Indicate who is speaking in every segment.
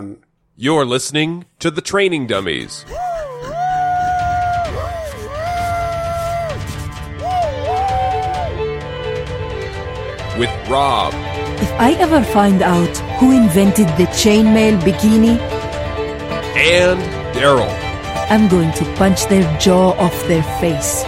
Speaker 1: You're listening to The Training Dummies. With Rob.
Speaker 2: If I ever find out who invented the chainmail bikini,
Speaker 1: And Daryl.
Speaker 2: I'm going to punch their jaw off their face.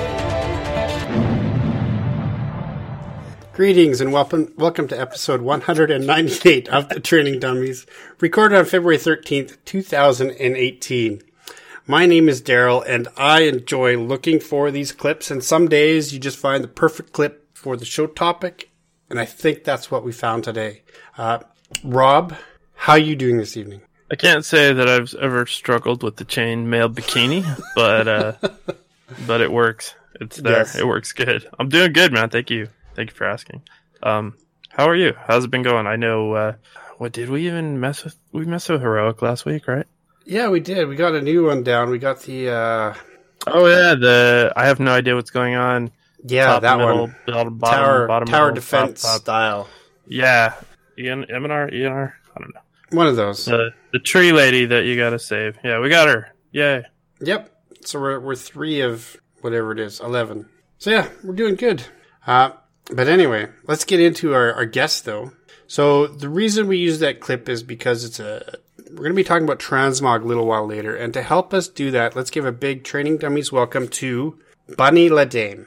Speaker 3: Greetings and welcome to episode 198 of The Training Dummies, recorded on February 13th, 2018. My name is Daryl, and I enjoy looking for these clips, and some days you just find the perfect clip for the show topic, and I think that's what we found today. Rob, how are you doing this evening?
Speaker 4: I can't say that I've ever struggled with the chainmail bikini, but it works. It's there. Yes. It works good. I'm doing good, man. Thank you. Thank you for asking. How are you? How's it been going? I know, what did we even mess with? We messed with Heroic last week, right?
Speaker 3: Yeah, we did. We got a new one down. We got the,
Speaker 4: Oh, yeah, I have no idea what's going on.
Speaker 3: Yeah,
Speaker 4: top,
Speaker 3: that
Speaker 4: middle,
Speaker 3: one.
Speaker 4: Bottom,
Speaker 3: tower
Speaker 4: middle,
Speaker 3: defense
Speaker 4: top.
Speaker 3: style.
Speaker 4: Yeah. ENR? I don't know.
Speaker 3: One of those.
Speaker 4: The tree lady that you gotta save. Yeah, we got her. Yay.
Speaker 3: Yep. So we're 3 of whatever it is, 11. So yeah, we're doing good. But anyway, let's get into our guest, though. So the reason we use that clip is because we're going to be talking about transmog a little while later. And to help us do that, let's give a big Training Dummies welcome to Bunny Ladame.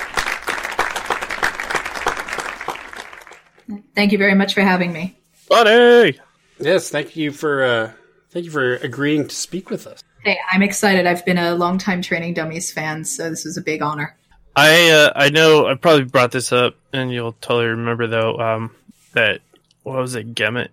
Speaker 5: Thank you very much for having me.
Speaker 4: Bunny!
Speaker 3: Yes, thank you for agreeing to speak with us.
Speaker 5: Hey, I'm excited. I've been a longtime Training Dummies fan, so this is a big honor.
Speaker 4: I know I probably brought this up, and you'll totally remember though that what was it? Gemmett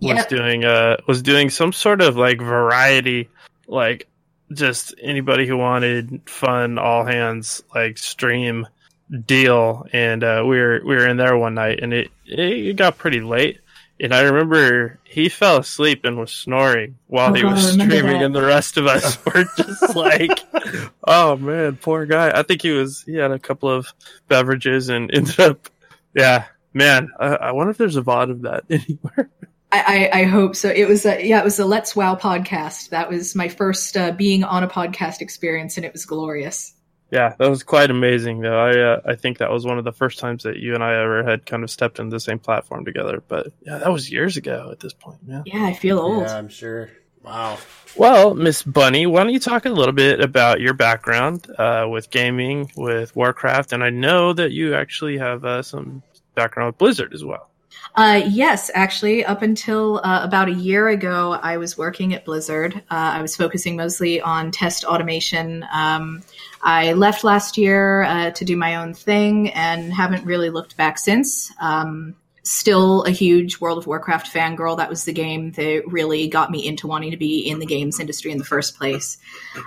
Speaker 4: was doing some sort of like variety, like just anybody who wanted fun, all hands like stream deal, and we were in there one night, and it got pretty late. And I remember he fell asleep and was snoring while he was streaming, and the rest of us were just like, "Oh man, poor guy." I think he had a couple of beverages and ended up, yeah, man. I wonder if there's a VOD of that anywhere.
Speaker 5: I hope so. It was a Let's Wow podcast. That was my first being on a podcast experience, and it was glorious.
Speaker 4: Yeah, that was quite amazing, though. I think that was one of the first times that you and I ever had kind of stepped into the same platform together. But yeah, that was years ago at this point, man.
Speaker 5: Yeah, I feel old.
Speaker 3: Yeah, I'm sure. Wow.
Speaker 4: Well, Miss Bunny, why don't you talk a little bit about your background with gaming, with Warcraft, and I know that you actually have some background with Blizzard as well.
Speaker 5: Yes, actually, up until about a year ago, I was working at Blizzard. I was focusing mostly on test automation. I left last year to do my own thing and haven't really looked back since. Still a huge World of Warcraft fangirl. That was the game that really got me into wanting to be in the games industry in the first place.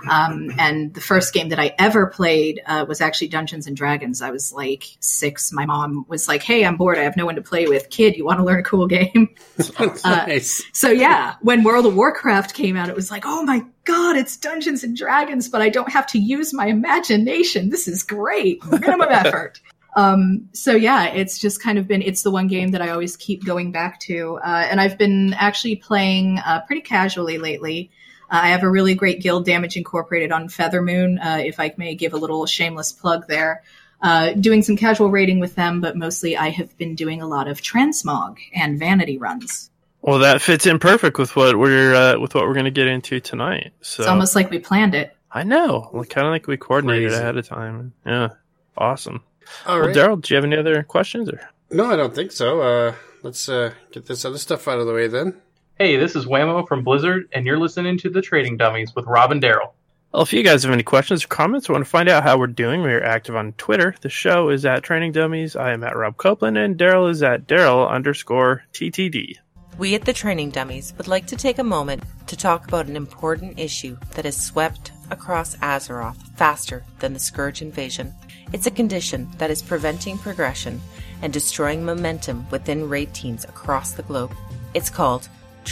Speaker 5: And the first game that I ever played was actually Dungeons and Dragons. I was like 6. My mom was like, "Hey, I'm bored. I have no one to play with. Kid, you want to learn a cool game?"
Speaker 3: Nice.
Speaker 5: So yeah, when World of Warcraft came out, it was like, "Oh my God, it's Dungeons and Dragons, but I don't have to use my imagination. This is great. Minimum effort." So yeah, it's just kind of it's the one game that I always keep going back to. And I've been actually playing pretty casually lately. I have a really great guild, Damage Incorporated, on Feathermoon, if I may give a little shameless plug there. Doing some casual raiding with them, but mostly I have been doing a lot of transmog and vanity runs.
Speaker 4: Well, that fits in perfect with what we're going to get into tonight. So
Speaker 5: it's almost like we planned it.
Speaker 4: I know, kind of like we coordinated ahead of time. Yeah, awesome.
Speaker 3: All
Speaker 4: well,
Speaker 3: right.
Speaker 4: Daryl, do you have any other questions? Or?
Speaker 3: No, I don't think so. Let's get this other stuff out of the way then.
Speaker 6: Hey, this is Whammo from Blizzard, and you're listening to The Trading Dummies with Rob and Daryl.
Speaker 4: Well, if you guys have any questions or comments or want to find out how we're doing, we are active on Twitter. The show is at Training Dummies. I am at Rob Copeland, and Daryl is at Daryl_TTD.
Speaker 7: We at The Training Dummies would like to take a moment to talk about an important issue that has swept across Azeroth faster than the Scourge invasion. It's a condition that is preventing progression and destroying momentum within raid teams across the globe. It's called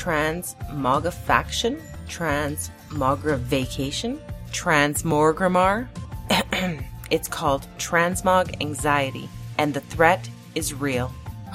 Speaker 7: transmogrifaction, transmogrification, transmogrimmar. It's called transmog anxiety, and the threat is real.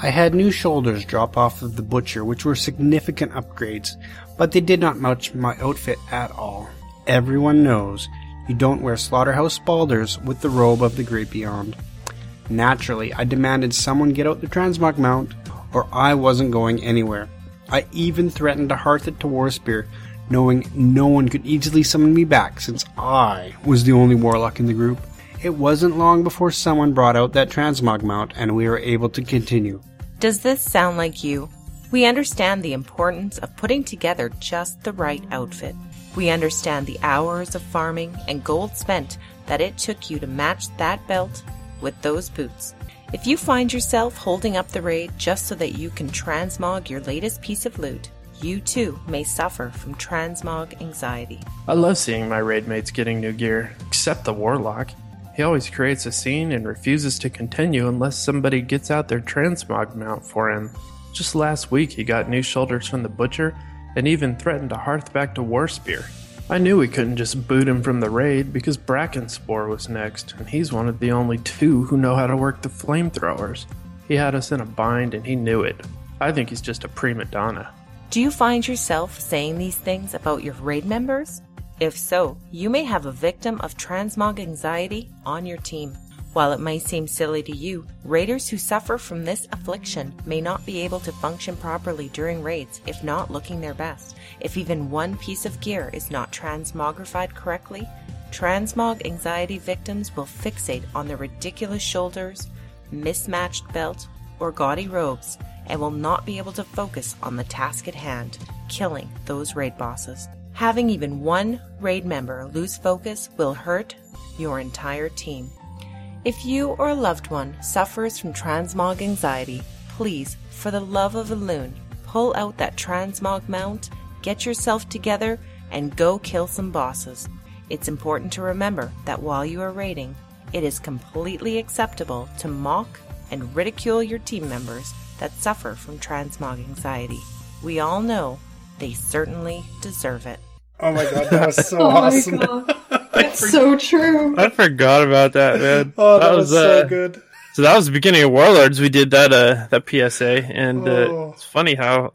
Speaker 3: I had new shoulders drop off of the Butcher, which were significant upgrades, but they did not match my outfit at all. Everyone knows you don't wear slaughterhouse balders with the robe of the Great Beyond. Naturally, I demanded someone get out the transmog mount, or I wasn't going anywhere. I even threatened to hearth it to Warspear, knowing no one could easily summon me back since I was the only warlock in the group. It wasn't long before someone brought out that transmog mount and we were able to continue.
Speaker 7: Does this sound like you? We understand the importance of putting together just the right outfit. We understand the hours of farming and gold spent that it took you to match that belt with those boots. If you find yourself holding up the raid just so that you can transmog your latest piece of loot, you too may suffer from transmog anxiety.
Speaker 4: I love seeing my raid mates getting new gear, except the Warlock. He always creates a scene and refuses to continue unless somebody gets out their transmog mount for him. Just last week he got new shoulders from the Butcher and even threatened to hearth back to Warspear. I knew we couldn't just boot him from the raid because Brackenspore was next, and he's one of the only two who know how to work the flamethrowers. He had us in a bind and he knew it. I think he's just a prima donna.
Speaker 7: Do you find yourself saying these things about your raid members? If so, you may have a victim of transmog anxiety on your team. While it may seem silly to you, raiders who suffer from this affliction may not be able to function properly during raids if not looking their best. If even one piece of gear is not transmogrified correctly, transmog anxiety victims will fixate on the ridiculous shoulders, mismatched belt, or gaudy robes, and will not be able to focus on the task at hand, killing those raid bosses. Having even one raid member lose focus will hurt your entire team. If you or a loved one suffers from transmog anxiety, please, for the love of a loon, pull out that transmog mount, get yourself together, and go kill some bosses. It's important to remember that while you are raiding, it is completely acceptable to mock and ridicule your team members that suffer from transmog anxiety. We all know they certainly deserve it.
Speaker 3: Oh my god, that was so awesome.
Speaker 5: My God. That's so true.
Speaker 4: I forgot about that, man.
Speaker 3: Oh, that was so good.
Speaker 4: So that was the beginning of Warlords. We did that PSA, and it's funny how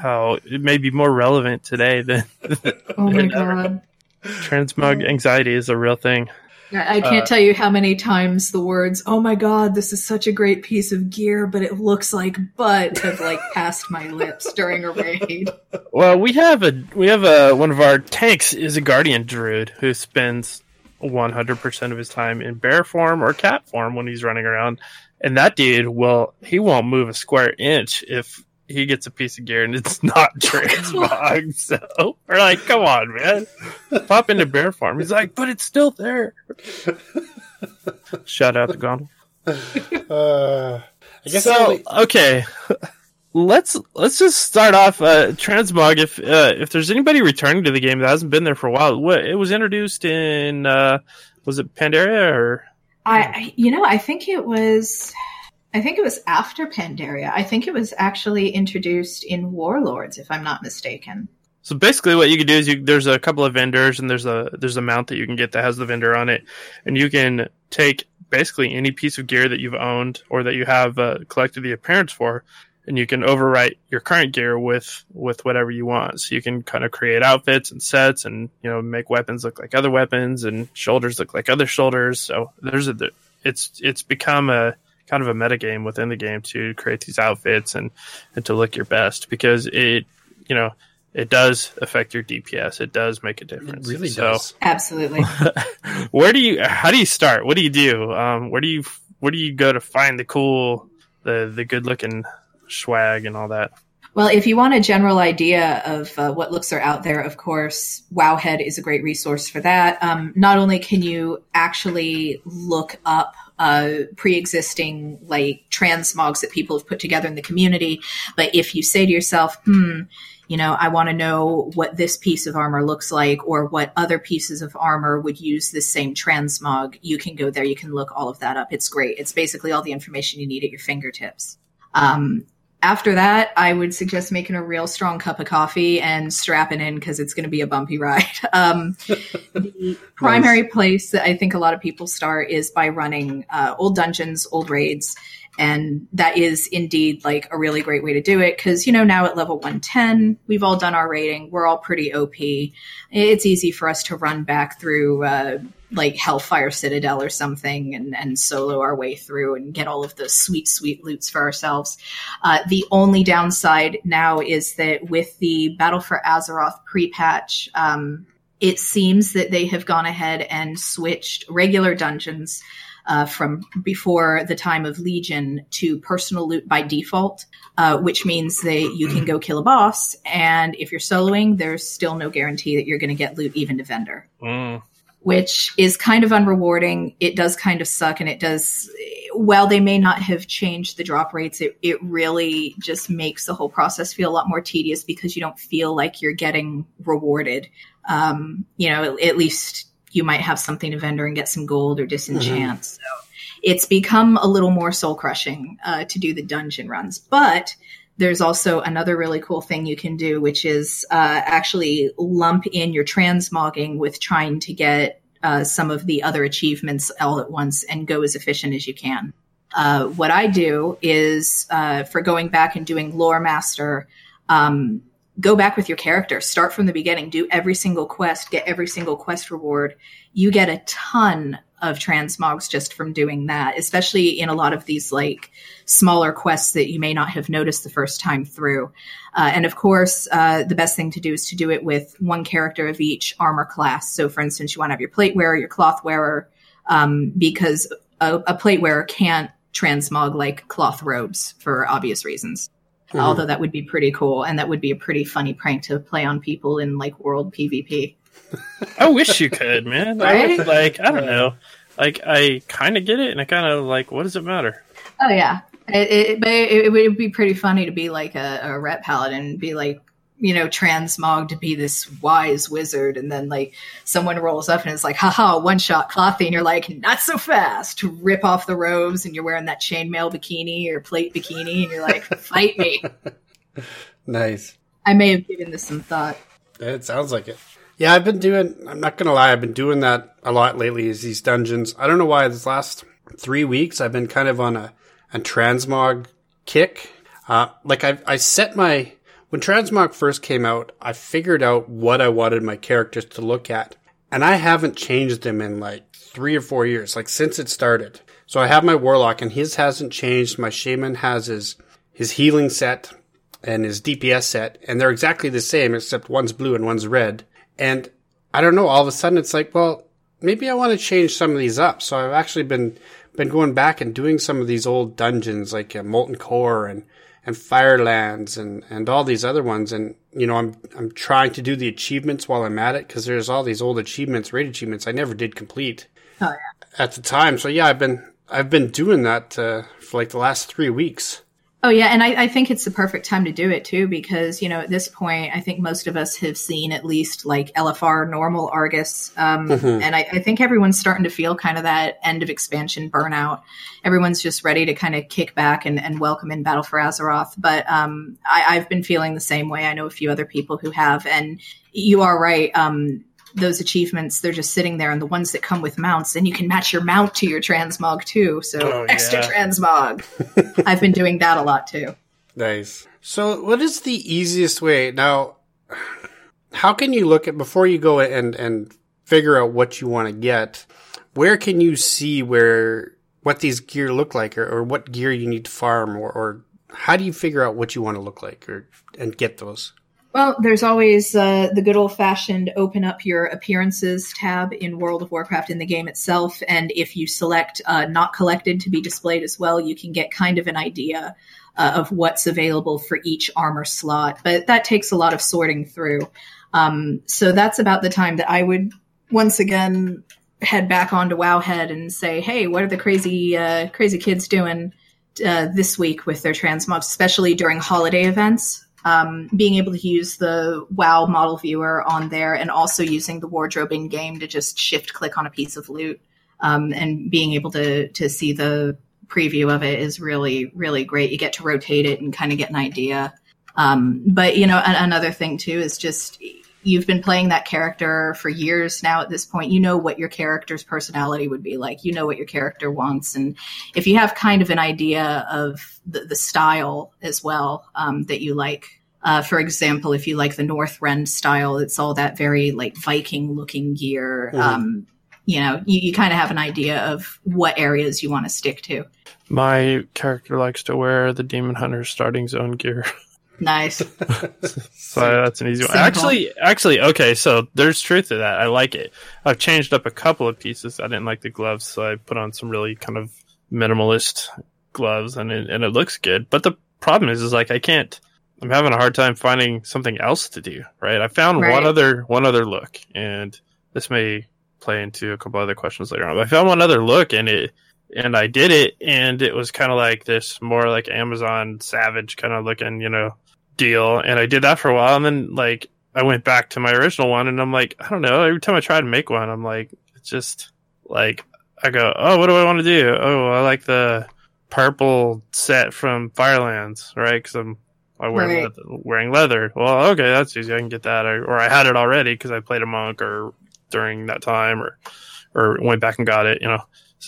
Speaker 4: it may be more relevant today than
Speaker 5: Oh my God.
Speaker 4: transmog anxiety is a real thing.
Speaker 5: I can't tell you how many times the words, oh my God, this is such a great piece of gear, but it looks like butt, have passed my lips during a raid.
Speaker 4: Well, we have one of our tanks is a Guardian Druid who spends 100% of his time in bear form or cat form when he's running around. And that dude he won't move a square inch if he gets a piece of gear and it's not transmog. So we're like, come on, man. Pop into bear form. He's like, but it's still there. Shout out to Gondel.
Speaker 3: I guess
Speaker 4: okay. Let's just start off transmog. If there's anybody returning to the game that hasn't been there for a while, it was introduced in was it Pandaria or?
Speaker 5: I think it was after Pandaria. I think it was actually introduced in Warlords, if I'm not mistaken.
Speaker 4: So basically what you can do is there's a couple of vendors and there's a mount that you can get that has the vendor on it, and you can take basically any piece of gear that you've owned or that you have collected the appearance for, and you can overwrite your current gear with whatever you want. So you can kind of create outfits and sets and, make weapons look like other weapons and shoulders look like other shoulders. So it's become a kind of a meta game within the game to create these outfits and to look your best, because it does affect your DPS. It does make a difference.
Speaker 3: It really does.
Speaker 5: Absolutely.
Speaker 4: How do you start? What do you do? Where do you go to find the cool, the good looking swag and all that?
Speaker 5: Well, if you want a general idea of what looks are out there, of course, Wowhead is a great resource for that. Not only can you actually look up pre-existing transmogs that people have put together in the community, but if you say to yourself, I want to know what this piece of armor looks like or what other pieces of armor would use this same transmog, you can go there. You can look all of that up. It's great. It's basically all the information you need at your fingertips. After that, I would suggest making a real strong cup of coffee and strapping in, because it's going to be a bumpy ride. The primary place that I think a lot of people start is by running old dungeons, old raids, And that is indeed like a really great way to do it because, now at level 110, we've all done our rating. We're all pretty OP. It's easy for us to run back through like Hellfire Citadel or something and solo our way through and get all of the sweet, sweet loots for ourselves. The only downside now is that with the Battle for Azeroth pre-patch, it seems that they have gone ahead and switched regular dungeons from before the time of Legion to personal loot by default, which means that you can go kill a boss, and if you're soloing, there's still no guarantee that you're going to get loot even to vendor. Which is kind of unrewarding. It does kind of suck, and it does, while they may not have changed the drop rates, it really just makes the whole process feel a lot more tedious because you don't feel like you're getting rewarded. At least you might have something to vendor and get some gold or disenchant. So it's become a little more soul crushing to do the dungeon runs. But there's also another really cool thing you can do, which is actually lump in your transmogging with trying to get some of the other achievements all at once and go as efficient as you can. What I do is for going back and doing Lore Master, go back with your character, start from the beginning, do every single quest, get every single quest reward. You get a ton of transmogs just from doing that, especially in a lot of these like smaller quests that you may not have noticed the first time through. And of course, the best thing to do is to do it with one character of each armor class. So for instance, you want to have your plate wearer, your cloth wearer, because a plate wearer can't transmog like cloth robes for obvious reasons. Although that would be pretty cool, and that would be a pretty funny prank to play on people in like world PvP.
Speaker 4: I wish you could, man.
Speaker 5: Right?
Speaker 4: I don't know. Like, I kind of get it, and I kind of like, what does it matter?
Speaker 5: Oh yeah, it would be pretty funny to be like a ret paladin and be like, transmog to be this wise wizard, and then like someone rolls up and it's like, haha, one shot Clothy, and you're like, not so fast, to rip off the robes, and you're wearing that chainmail bikini or plate bikini, and you're like, fight me.
Speaker 3: Nice.
Speaker 5: I may have given this some thought.
Speaker 3: It sounds like it. Yeah, I'm not going to lie, I've been doing that a lot lately, is these dungeons. I don't know why this last 3 weeks I've been kind of on a transmog kick. I set my... When Transmog first came out, I figured out what I wanted my characters to look at. And I haven't changed them in like 3 or 4 years, like since it started. So I have my Warlock, and his hasn't changed. My Shaman has his healing set and his DPS set, and they're exactly the same, except one's blue and one's red. And I don't know, all of a sudden it's like, well, maybe I want to change some of these up. So I've actually been going back and doing some of these old dungeons, like Molten Core and Firelands and all these other ones. And, I'm trying to do the achievements while I'm at it, because there's all these old achievements, raid achievements I never did complete at the time. So yeah, I've been doing that for like the last 3 weeks.
Speaker 5: Oh yeah, and I think it's the perfect time to do it too, because at this point, I think most of us have seen at least like LFR normal Argus, and I think everyone's starting to feel kind of that end of expansion burnout. Everyone's just ready to kind of kick back and welcome in Battle for Azeroth. But I've been feeling the same way. I know a few other people who have, and you are right. Those achievements, they're just sitting there, and the ones that come with mounts, and you can match your mount to your transmog too. So extra transmog. I've been doing that a lot too.
Speaker 3: Nice. So what is the easiest way? Now, how can you look at, before you go and figure out what you want to get, where can you see what these gear look like, or what gear you need to farm, or how do you figure out what you want to look like and get those?
Speaker 5: Well, there's always the good old-fashioned open up your appearances tab in World of Warcraft in the game itself, and if you select not collected to be displayed as well, you can get kind of an idea of what's available for each armor slot, but that takes a lot of sorting through. So that's about the time that I would once again head back onto Wowhead and say, hey, what are the crazy kids doing this week with their transmogs, especially during holiday events? Being able to use the WoW model viewer on there, and also using the wardrobe in game to just shift click on a piece of loot, and being able to see the preview of it is really, really great. You get to rotate it and kind of get an idea. But another thing too is just, you've been playing that character for years now at this point. You know what your character's personality would be like. You know what your character wants. And if you have kind of an idea of the style as well that you like, for example, if you like the Northrend style, it's all that very like Viking looking gear. You know, you kind of have an idea of what areas you want to stick to.
Speaker 4: My character likes to wear the Demon Hunter starting zone gear.
Speaker 5: Nice.
Speaker 4: So that's an easy one. Actually, okay, so there's truth to that. I like it. I've changed up a couple of pieces. I didn't like the gloves, so I put on some really kind of minimalist gloves, and it looks good. But the problem is like I'm having a hard time finding something else to do, right? I found one other look, and this may play into a couple other questions later on. But I found one other look, and I did it, and it was kind of like this more like Amazon Savage kind of looking, you know, deal. And I did that for a while, and then like I went back to my original one, and I'm like, I don't know. Every time I try to make one, I'm like, it's just like I go, oh, what do I want to do? Oh, I like the purple set from Firelands, right? Because I'm wearing leather. Well, okay, that's easy. I can get that, or I had it already because I played a monk or during that time, or went back and got it. You know.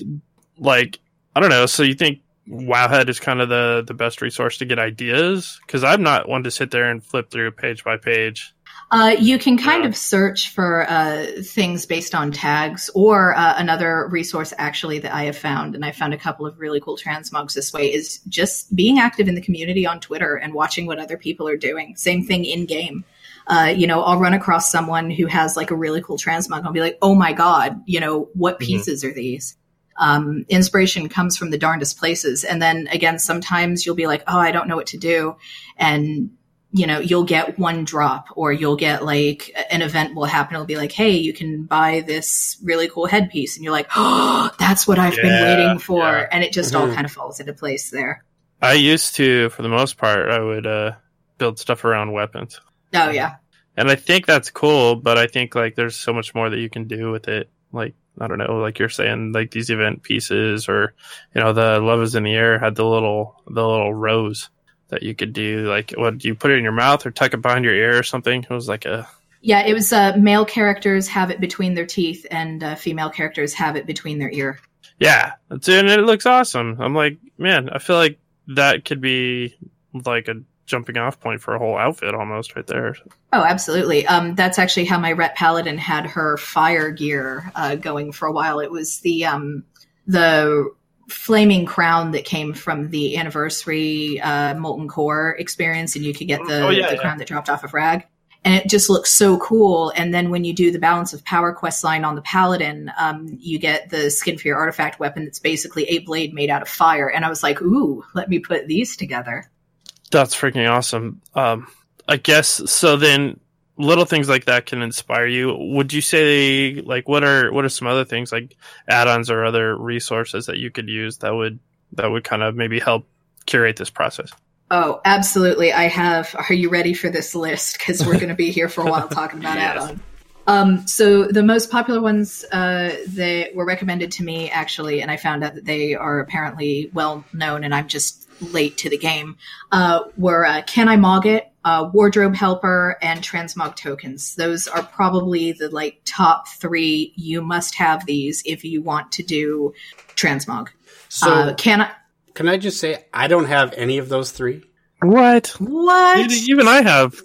Speaker 4: Like, I don't know. So you think Wowhead is kind of the best resource to get ideas? Because I'm not one to sit there and flip through page by page.
Speaker 5: You can kind of search for things based on tags, or another resource actually that I have found, and I found a couple of really cool transmogs this way, is just being active in the community on Twitter and watching what other people are doing. Same thing in game. You know, I'll run across someone who has like a really cool transmog. I'll be like, oh my God, you know, what pieces are these? Inspiration comes from the darndest places. And then again, sometimes you'll be like, oh, I don't know what to do. And, you know, you'll get one drop, or you'll get like an event will happen. It'll be like, hey, you can buy this really cool headpiece. And you're like, oh, that's what I've been waiting for. Yeah. And it just all kind of falls into place there.
Speaker 4: I used to, for the most part, I would build stuff around weapons.
Speaker 5: Oh, yeah.
Speaker 4: And I think that's cool, but I think like there's so much more that you can do with it. Like, I don't know, like you're saying, like these event pieces, or, you know, the Love is in the Air had the little rose that you could do. Like, what, do you put it in your mouth or tuck it behind your ear or something? It was like
Speaker 5: Yeah, it was male characters have it between their teeth, and female characters have it between their ear.
Speaker 4: Yeah, and it looks awesome. I'm like, man, I feel like that could be like a jumping off point for a whole outfit almost right there.
Speaker 5: Oh, absolutely. That's actually how my Ret Paladin had her fire gear going for a while. It was the flaming crown that came from the anniversary Molten Core experience, and you could get the crown that dropped off of Rag. And it just looks so cool. And then when you do the Balance of Power quest line on the Paladin, you get the Skin Fear artifact weapon that's basically a blade made out of fire. And I was like, ooh, let me put these together.
Speaker 4: That's freaking awesome. I guess, so then little things like that can inspire you. Would you say, like, what are some other things, like add-ons or other resources that you could use that would kind of maybe help curate this process?
Speaker 5: Oh, absolutely. I have. Are you ready for this list? Because we're going to be here for a while talking about add-on. So the most popular ones that were recommended to me, actually, and I found out that they are apparently well known, and I'm just late to the game, were Can I Mog It, Wardrobe Helper, and Transmog Tokens. Those are probably the like top three. You must have these if you want to do Transmog.
Speaker 3: So can I just say I don't have any of those three?
Speaker 4: What? Even I have.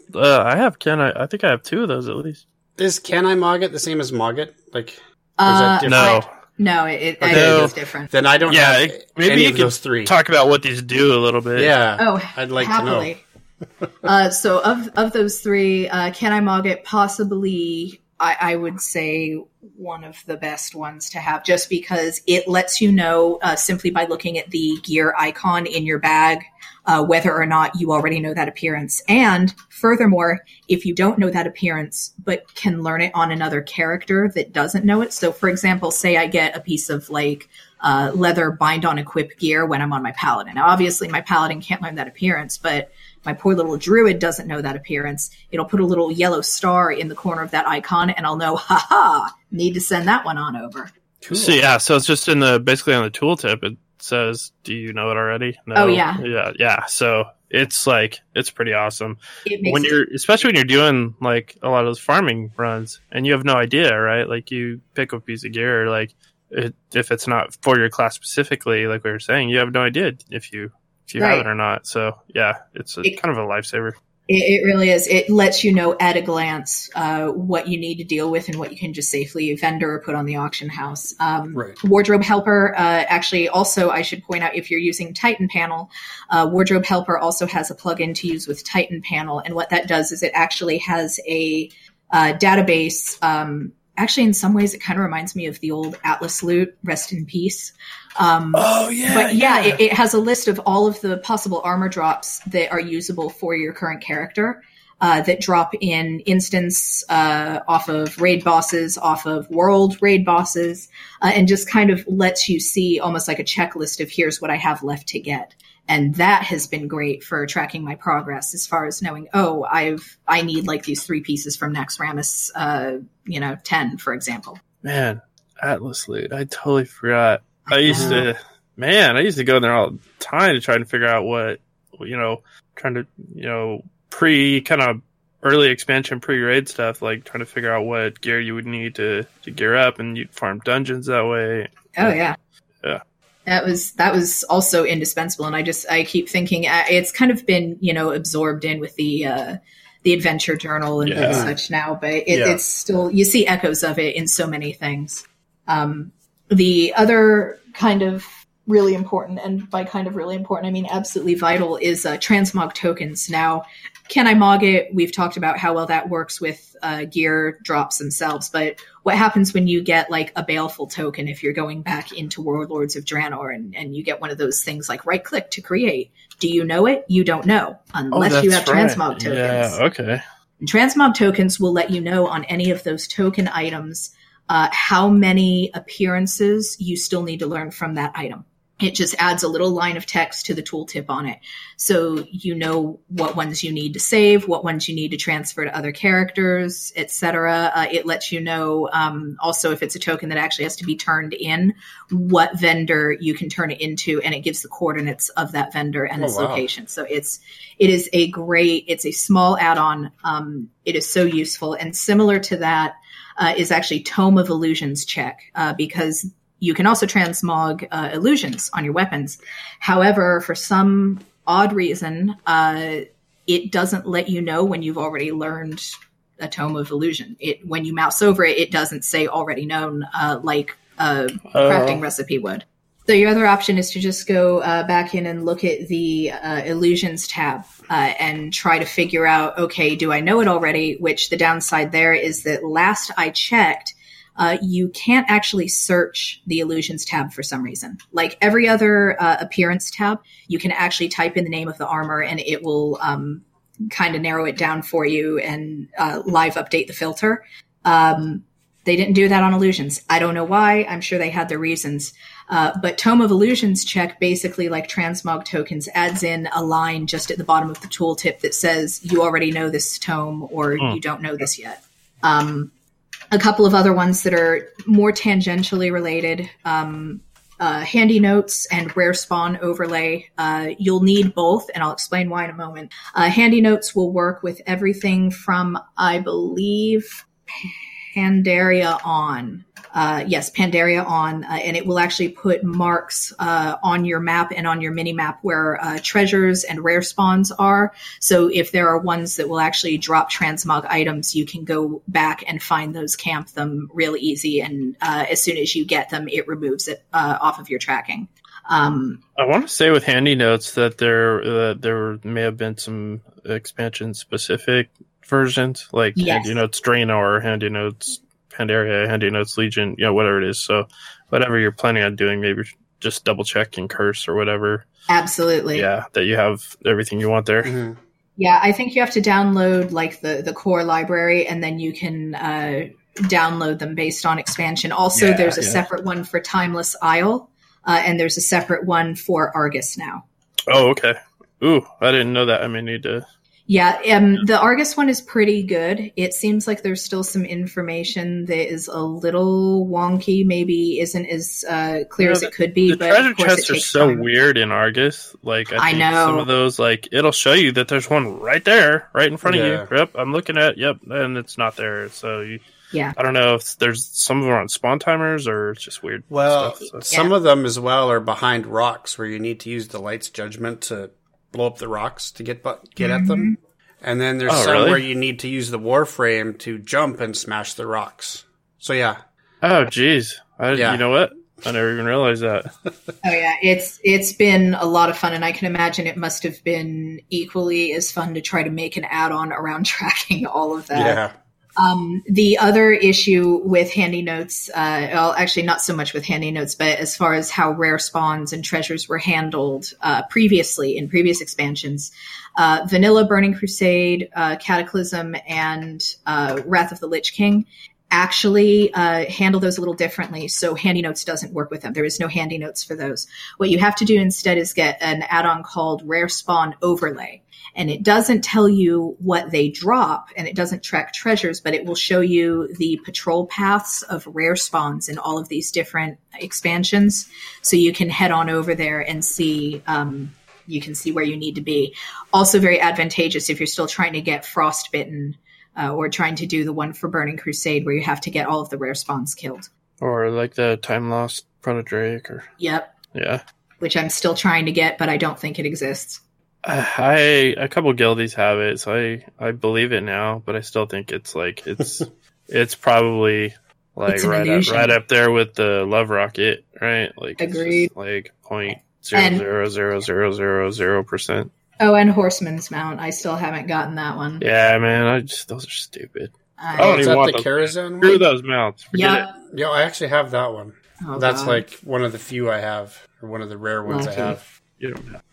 Speaker 4: I think I have two of those at least.
Speaker 3: Is Can I Mog It the same as Mog It? Like, is that different?
Speaker 5: No, it is different.
Speaker 3: Then I don't have any of those three.
Speaker 4: Talk about what these do a little bit.
Speaker 3: Yeah.
Speaker 5: Oh,
Speaker 3: I'd like
Speaker 5: happily.
Speaker 3: to know.
Speaker 5: So of those three, Can I Mog It? Possibly, I would say one of the best ones to have, just because it lets you know simply by looking at the gear icon in your bag whether or not you already know that appearance. And furthermore, if you don't know that appearance but can learn it on another character that doesn't know it. So for example, say I get a piece of like leather bind on equip gear when I'm on my Paladin. Now obviously my Paladin can't learn that appearance, but my poor little druid doesn't know that appearance. It'll put a little yellow star in the corner of that icon, and I'll know, need to send that one on over.
Speaker 4: Cool. So yeah, so it's just basically on the tooltip. It says, "Do you know it already?" No.
Speaker 5: Oh yeah,
Speaker 4: yeah. So it's pretty awesome. Especially when you're doing like a lot of those farming runs and you have no idea, right? Like you pick up a piece of gear, like if it's not for your class specifically, like we were saying, you have no idea if you have it or not. So yeah, it's kind of a lifesaver.
Speaker 5: It really is. It lets you know at a glance what you need to deal with and what you can just safely vendor or put on the auction house. Wardrobe Helper, actually, also, I should point out, if you're using Titan Panel, Wardrobe Helper also has a plugin to use with Titan Panel. And what that does is it actually has a database. Actually, in some ways, it kind of reminds me of the old Atlas Loot, rest in peace. It has a list of all of the possible armor drops that are usable for your current character, that drop in instance off of raid bosses, off of world raid bosses, and just kind of lets you see almost like a checklist of here's what I have left to get. And that has been great for tracking my progress as far as knowing, I need like these 3 pieces from Naxxramas, 10, for example.
Speaker 4: Man, Atlas Loot. I totally forgot. I used to go in there all the time to try and figure out what, kind of early expansion, pre-raid stuff, like trying to figure out what gear you would need to gear up, and you'd farm dungeons that way.
Speaker 5: Oh, yeah.
Speaker 4: Yeah.
Speaker 5: That was also indispensable. And I keep thinking it's kind of been, absorbed in with the adventure journal and such now, but it's still, you see echoes of it in so many things. The other kind of really important, and by kind of really important, I mean absolutely vital, is transmog tokens. Now, can I mog it? We've talked about how well that works with gear drops themselves, but what happens when you get like a baleful token if you're going back into Warlords of Draenor and you get one of those things like right click to create? Do you know it? You don't know unless you have transmog tokens.
Speaker 4: Yeah, okay.
Speaker 5: And transmog tokens will let you know on any of those token items how many appearances you still need to learn from that item. It just adds a little line of text to the tooltip on it. So you know what ones you need to save, what ones you need to transfer to other characters, etc. It lets you know also if it's a token that actually has to be turned in, what vendor you can turn it into, and it gives the coordinates of that vendor and its location. So it is it's a small add-on. It is so useful. And similar to that is actually Tome of Illusions check, because you can also transmog illusions on your weapons. However, for some odd reason, it doesn't let you know when you've already learned a Tome of Illusion. When you mouse over it, it doesn't say already known like a crafting recipe would. So your other option is to just go back in and look at the Illusions tab and try to figure out, okay, do I know it already? Which the downside there is that last I checked, you can't actually search the Illusions tab for some reason. Like every other appearance tab, you can actually type in the name of the armor and it will kind of narrow it down for you and live update the filter. They didn't do that on Illusions. I don't know why. I'm sure they had their reasons. But Tome of Illusions check, basically like transmog tokens, adds in a line just at the bottom of the tooltip that says you already know this tome or you don't know this yet. A couple of other ones that are more tangentially related, Handy Notes and Rare Spawn Overlay. You'll need both, and I'll explain why in a moment. Handy Notes will work with everything from, I believe, Pandaria on. Yes, Pandaria on, and it will actually put marks on your map and on your mini-map where treasures and rare spawns are. So if there are ones that will actually drop transmog items, you can go back and find those, camp them real easy, and as soon as you get them, it removes it off of your tracking.
Speaker 4: I want to say with Handy Notes that there may have been some expansion-specific versions, like Handy Notes Draenor, Handy Notes Pandaria, Handy Notes Legion, whatever it is. So whatever you're planning on doing, maybe just double check and curse or whatever.
Speaker 5: Absolutely.
Speaker 4: Yeah, that you have everything you want there.
Speaker 5: Mm-hmm. Yeah, I think you have to download like the core library, and then you can download them based on expansion. Also, there's a separate one for Timeless Isle, and there's a separate one for Argus now.
Speaker 4: Oh, okay. Ooh, I didn't know that. I may need to...
Speaker 5: Yeah, the Argus one is pretty good. It seems like there's still some information that is a little wonky, maybe isn't as clear as it could be.
Speaker 4: The
Speaker 5: but
Speaker 4: treasure
Speaker 5: of course
Speaker 4: chests
Speaker 5: it
Speaker 4: are
Speaker 5: takes
Speaker 4: so
Speaker 5: time.
Speaker 4: weird in Argus. Like I think
Speaker 5: know.
Speaker 4: some of those, like it'll show you that there's one right there, right in front of
Speaker 3: Yeah.
Speaker 4: you. Yep, I'm looking at. Yep, and it's not there. So
Speaker 5: Yeah.
Speaker 4: I don't know if there's some of them are on spawn timers or it's just weird.
Speaker 3: Well,
Speaker 4: stuff, so.
Speaker 3: some of them as well are behind rocks where you need to use the light's judgment to blow up the rocks to get at them. And then there's
Speaker 4: Oh,
Speaker 3: some
Speaker 4: really?
Speaker 3: where you need to use the warframe to jump and smash the rocks. So yeah.
Speaker 4: Oh, geez.
Speaker 3: Yeah.
Speaker 4: You know what? I never even realized that.
Speaker 5: Oh yeah, it's been a lot of fun, and I can imagine it must have been equally as fun to try to make an add-on around tracking all of that.
Speaker 3: Yeah.
Speaker 5: The other issue with Handy Notes, well, actually not so much with Handy Notes, but as far as how rare spawns and treasures were handled previously in previous expansions, Vanilla, Burning Crusade, Cataclysm, and Wrath of the Lich King actually handle those a little differently. So Handy Notes doesn't work with them. There is no Handy Notes for those. What you have to do instead is get an add-on called Rare Spawn Overlay. And it doesn't tell you what they drop, and it doesn't track treasures, but it will show you the patrol paths of rare spawns in all of these different expansions. So you can head on over there and see, you can see where you need to be. Also very advantageous if you're still trying to get Frostbitten, or trying to do the one for Burning Crusade where you have to get all of the rare spawns killed.
Speaker 4: Or like the Time Lost Proto-Drake or...
Speaker 5: Yep.
Speaker 4: Yeah.
Speaker 5: Which I'm still trying to get, but I don't think it exists.
Speaker 4: A couple guildies have it, so I believe it now, but I still think it's like it's probably like
Speaker 5: It's an
Speaker 4: right
Speaker 5: illusion.
Speaker 4: up there with the Love Rocket, right? Like it's
Speaker 5: Agreed.
Speaker 4: just like 0.00000%.
Speaker 5: Oh, and Horseman's Mount. I still haven't gotten that one.
Speaker 4: Yeah, man, those are stupid.
Speaker 5: I-
Speaker 4: don't
Speaker 3: Is
Speaker 4: even
Speaker 3: that
Speaker 4: want
Speaker 3: the
Speaker 4: those.
Speaker 3: Karazhan
Speaker 4: Screw
Speaker 3: one?
Speaker 4: those mounts. Forget
Speaker 5: Yep.
Speaker 4: it.
Speaker 3: Yo, I actually have that one.
Speaker 5: Oh,
Speaker 3: That's
Speaker 5: God.
Speaker 3: like one of the few I have, or one of the rare ones
Speaker 5: Lucky.
Speaker 3: I have.
Speaker 4: You don't have.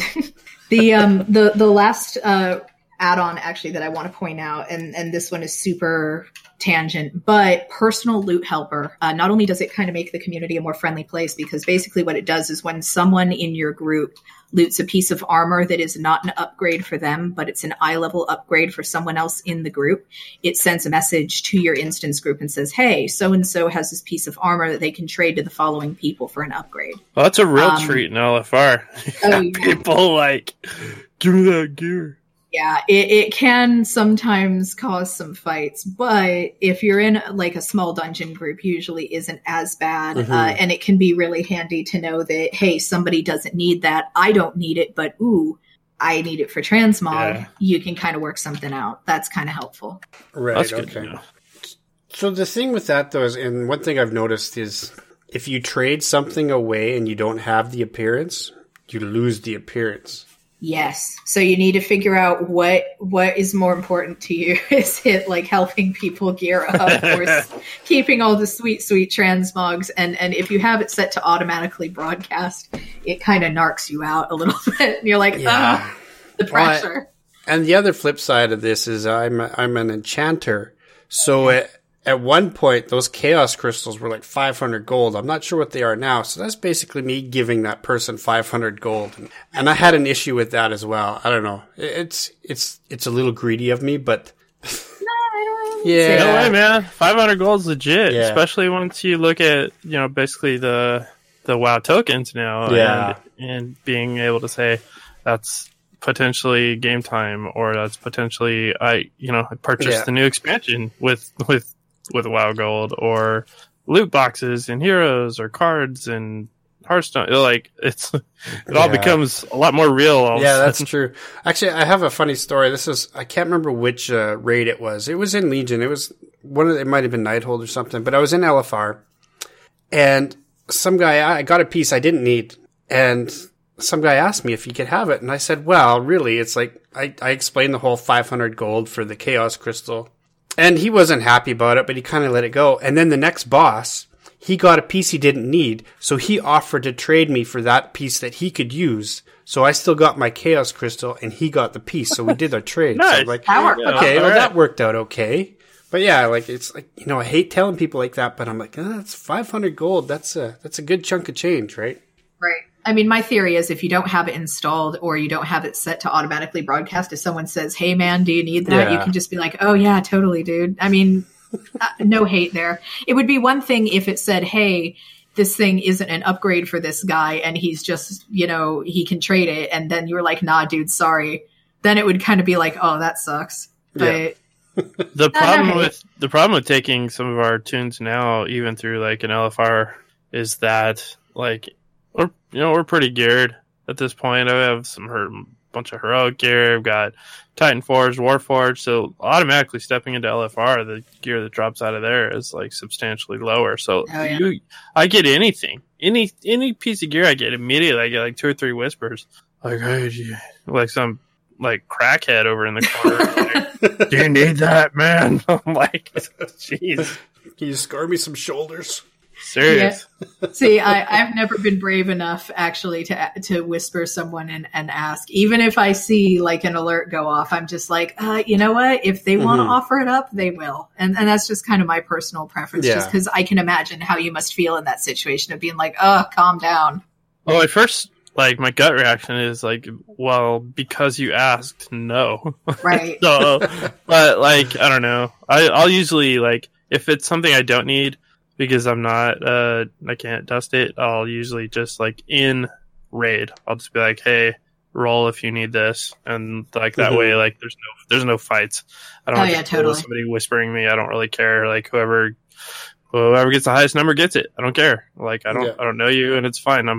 Speaker 5: The last add-on actually that I want to point out, and this one is super tangent, but Personal Loot Helper. Not only does it kind of make the community a more friendly place, because basically what it does is when someone in your group loots a piece of armor that is not an upgrade for them, but it's an eye level upgrade for someone else in the group, it sends a message to your instance group and says, hey, so-and-so has this piece of armor that they can trade to the following people for an upgrade.
Speaker 4: Well, that's a real treat in LFR.
Speaker 5: Oh, yeah.
Speaker 4: People like, give me that gear.
Speaker 5: Yeah, it can sometimes cause some fights, but if you're in like a small dungeon group, usually isn't as bad. And it can be really handy to know that, hey, somebody doesn't need that. I don't need it, but ooh, I need it for transmog.
Speaker 4: Yeah.
Speaker 5: You can kind of work something out. That's kind of helpful.
Speaker 3: Right,
Speaker 4: That's good to
Speaker 3: okay.
Speaker 4: know.
Speaker 3: So the thing with that, though, is, and one thing I've noticed is if you trade something away and you don't have the appearance, you lose the appearance.
Speaker 5: Yes. So you need to figure out what is more important to you. Is it like helping people gear up or keeping all the sweet transmogs? And if you have it set to automatically broadcast, it kind of narcs you out a little bit. And you're like,
Speaker 3: Yeah.
Speaker 5: the pressure.
Speaker 3: And the other flip side of this is I'm an enchanter. So at one point, those chaos crystals were like 500 gold. I'm not sure what they are now. So that's basically me giving that person 500 gold. And I had an issue with that as well. I don't know. It's a little greedy of me, but yeah.
Speaker 4: No way, man. 500 gold's legit,
Speaker 3: Yeah.
Speaker 4: especially once you look at, basically the WoW tokens now,
Speaker 3: Yeah.
Speaker 4: and being able to say that's potentially game time, or that's potentially I purchased
Speaker 3: Yeah.
Speaker 4: the new expansion with WoW Gold, or loot boxes and heroes, or cards and Hearthstone. Like it all
Speaker 3: Yeah.
Speaker 4: becomes a lot more real. all of a
Speaker 3: Yeah, that's
Speaker 4: sudden.
Speaker 3: true. Actually, I have a funny story. I can't remember which raid it was. It was in Legion. It was it might have been Nighthold or something, but I was in LFR and some guy, I got a piece I didn't need, and some guy asked me if he could have it. And I said, well, really, it's like, I explained the whole 500 gold for the Chaos Crystal, and he wasn't happy about it, but he kind of let it go. And then the next boss, he got a piece he didn't need, so he offered to trade me for that piece that he could use. So I still got my Chaos Crystal, and he got the piece. So we did our trade. So
Speaker 4: Nice.
Speaker 3: I'm like,
Speaker 5: That worked
Speaker 3: okay,
Speaker 4: out.
Speaker 3: well,
Speaker 4: All
Speaker 3: that
Speaker 4: right.
Speaker 3: worked out okay. But yeah, like it's like, I hate telling people like that, but I'm like, that's 500 gold. That's a good chunk of change, right?
Speaker 5: Right. I mean, my theory is if you don't have it installed or you don't have it set to automatically broadcast, if someone says, hey, man, do you need that? You can just be like, oh, yeah, totally, dude. I mean, no hate there. It would be one thing if it said, hey, this thing isn't an upgrade for this guy and he's just, he can trade it. And then you were like, nah, dude, sorry. Then it would kind of be like, oh, that sucks. But
Speaker 4: the problem with taking some of our tunes now, even through like an LFR, is that like we're pretty geared at this point. I have bunch of heroic gear. I've got Titan Forge, Warforged. So automatically stepping into LFR, the gear that drops out of there is like substantially lower. So I get anything, any piece of gear I get immediately. I get like 2 or 3 whispers, like, hey, like some like crackhead over in the corner. Like, do you need that, man? I'm like, jeez.
Speaker 3: Can you score me some shoulders?
Speaker 4: Serious.
Speaker 5: Yeah. See, I've never been brave enough actually to whisper someone and ask. Even if I see like an alert go off, I'm just like, you know what? If they want to offer it up, they will. And that's just kind of my personal preference, just because I can imagine how you must feel in that situation of being like, calm down.
Speaker 4: Well, at first, like, my gut reaction is like, well, because you asked, no.
Speaker 5: Right.
Speaker 4: So, but like, I don't know. I'll usually, like, if it's something I don't need, because I'm not, I can't dust it, I'll usually just, like, in raid, I'll just be like, hey, roll if you need this. And, like, that way, like, there's no fights. I don't have to deal with somebody whispering me. I don't really care. Like, whoever gets the highest number gets it. I don't care. Like, I don't know you, and it's fine.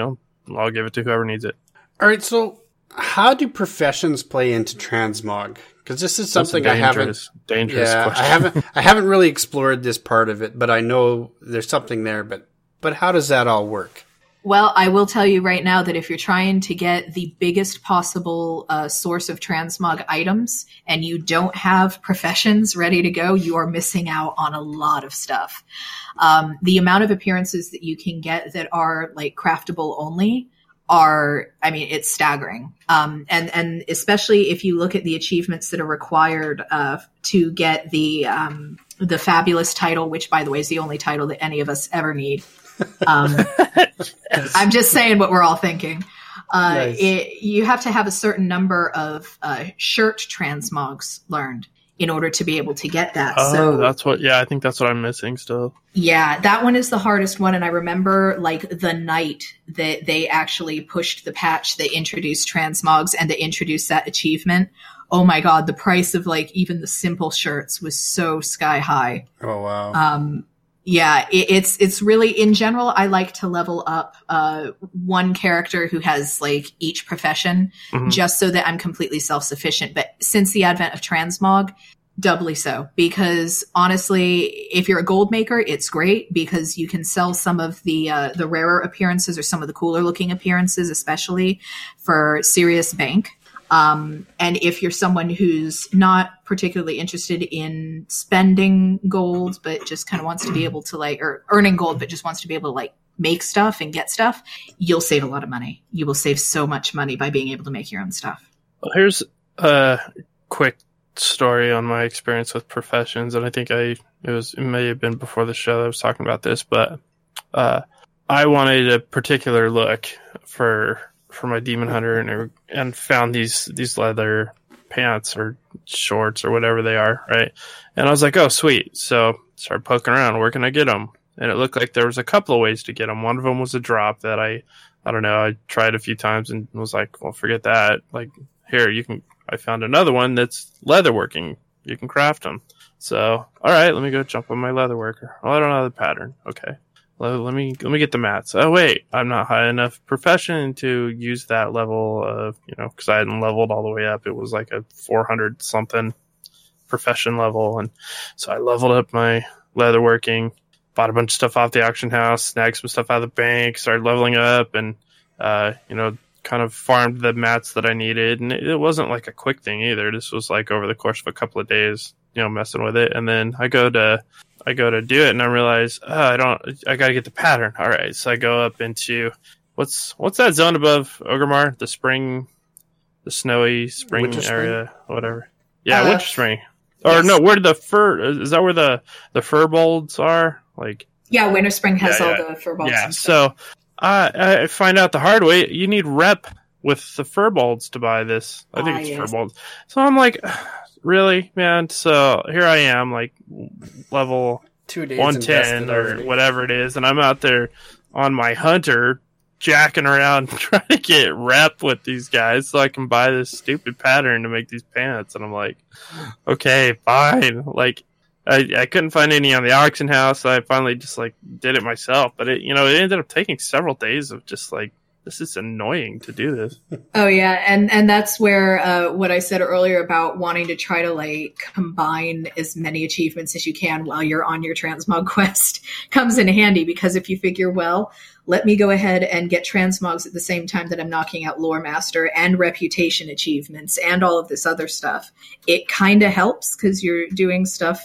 Speaker 4: I'll give it to whoever needs it.
Speaker 3: All right, so how do professions play into transmog? Because this is something I haven't.
Speaker 4: Dangerous question.
Speaker 3: I haven't really explored this part of it, but I know there's something there. But how does that all work?
Speaker 5: Well, I will tell you right now that if you're trying to get the biggest possible source of transmog items and you don't have professions ready to go, you are missing out on a lot of stuff. The amount of appearances that you can get that are like craftable only it's staggering. And especially if you look at the achievements that are required to get the fabulous title, which by the way is the only title that any of us ever need. I'm just saying what we're all thinking. Nice. You have to have a certain number of shirt transmogs learned in order to be able to get that.
Speaker 4: Oh, I think that's what I'm missing still.
Speaker 5: Yeah, that one is the hardest one. And I remember like the night that they actually pushed the patch that introduced transmogs and they introduced that achievement. Oh my God, the price of like even the simple shirts was so sky high.
Speaker 3: Oh, wow.
Speaker 5: Yeah, it's really, in general, I like to level up one character who has like each profession just so that I'm completely self-sufficient. But since the advent of transmog, doubly so, because honestly, if you're a gold maker, it's great because you can sell some of the rarer appearances or some of the cooler looking appearances, especially for serious bank. And if you're someone who's not particularly interested in spending gold, but just kind of wants to be able to or earning gold, but just wants to be able to make stuff and get stuff, you'll save a lot of money. You will save so much money by being able to make your own stuff.
Speaker 4: Well, here's a quick story on my experience with professions. And I think it may have been before the show that I was talking about this, but, I wanted a particular look for my Demon Hunter and found these leather pants or shorts or whatever they are, right? And I was like, oh, sweet. So started poking around. Where can I get them? And it looked like there was a couple of ways to get them. One of them was a drop that I don't know, I tried a few times and was like, well, forget that. Like, here, I found another one that's leather working. You can craft them. So, all right, let me go jump on my leather worker. Oh, I don't know the pattern. Okay. Let me get the mats. Oh wait, I'm not high enough profession to use that level of, because I hadn't leveled all the way up. It was like a 400 something profession level, and so I leveled up my leatherworking, bought a bunch of stuff off the auction house, snagged some stuff out of the bank, started leveling up, and kind of farmed the mats that I needed. And it wasn't like a quick thing either. This was like over the course of a couple of days, messing with it, and then I go to do it and I realize, I gotta get the pattern. All right. So I go up into what's that zone above Orgrimmar? The snowy spring
Speaker 3: Winter
Speaker 4: area, whatever. Yeah. Winter spring. Or yes. No, where the is that where the fur bolts are? Like,
Speaker 5: yeah. Winter spring has all the fur bolts.
Speaker 4: Yeah. So I find out the hard way. You need rep with the Furbolds to buy this. I think it's
Speaker 5: yes.
Speaker 4: Furbolds. So I'm like, really, man? So here I am, like level
Speaker 3: 2 days
Speaker 4: 110
Speaker 3: invested
Speaker 4: or
Speaker 3: already.
Speaker 4: whatever it is, and I'm out there on my hunter jacking around trying to get rep with these guys so I can buy this stupid pattern to make these pants. And I'm like, okay, fine. Like, I couldn't find any on the auction house, so I finally just like did it myself. But it ended up taking several days of just like, this is annoying to do this.
Speaker 5: Oh yeah, and that's where what I said earlier about wanting to try to like combine as many achievements as you can while you're on your transmog quest comes in handy, because if you figure, well, let me go ahead and get transmogs at the same time that I'm knocking out lore master and reputation achievements and all of this other stuff, it kind of helps because you're doing stuff,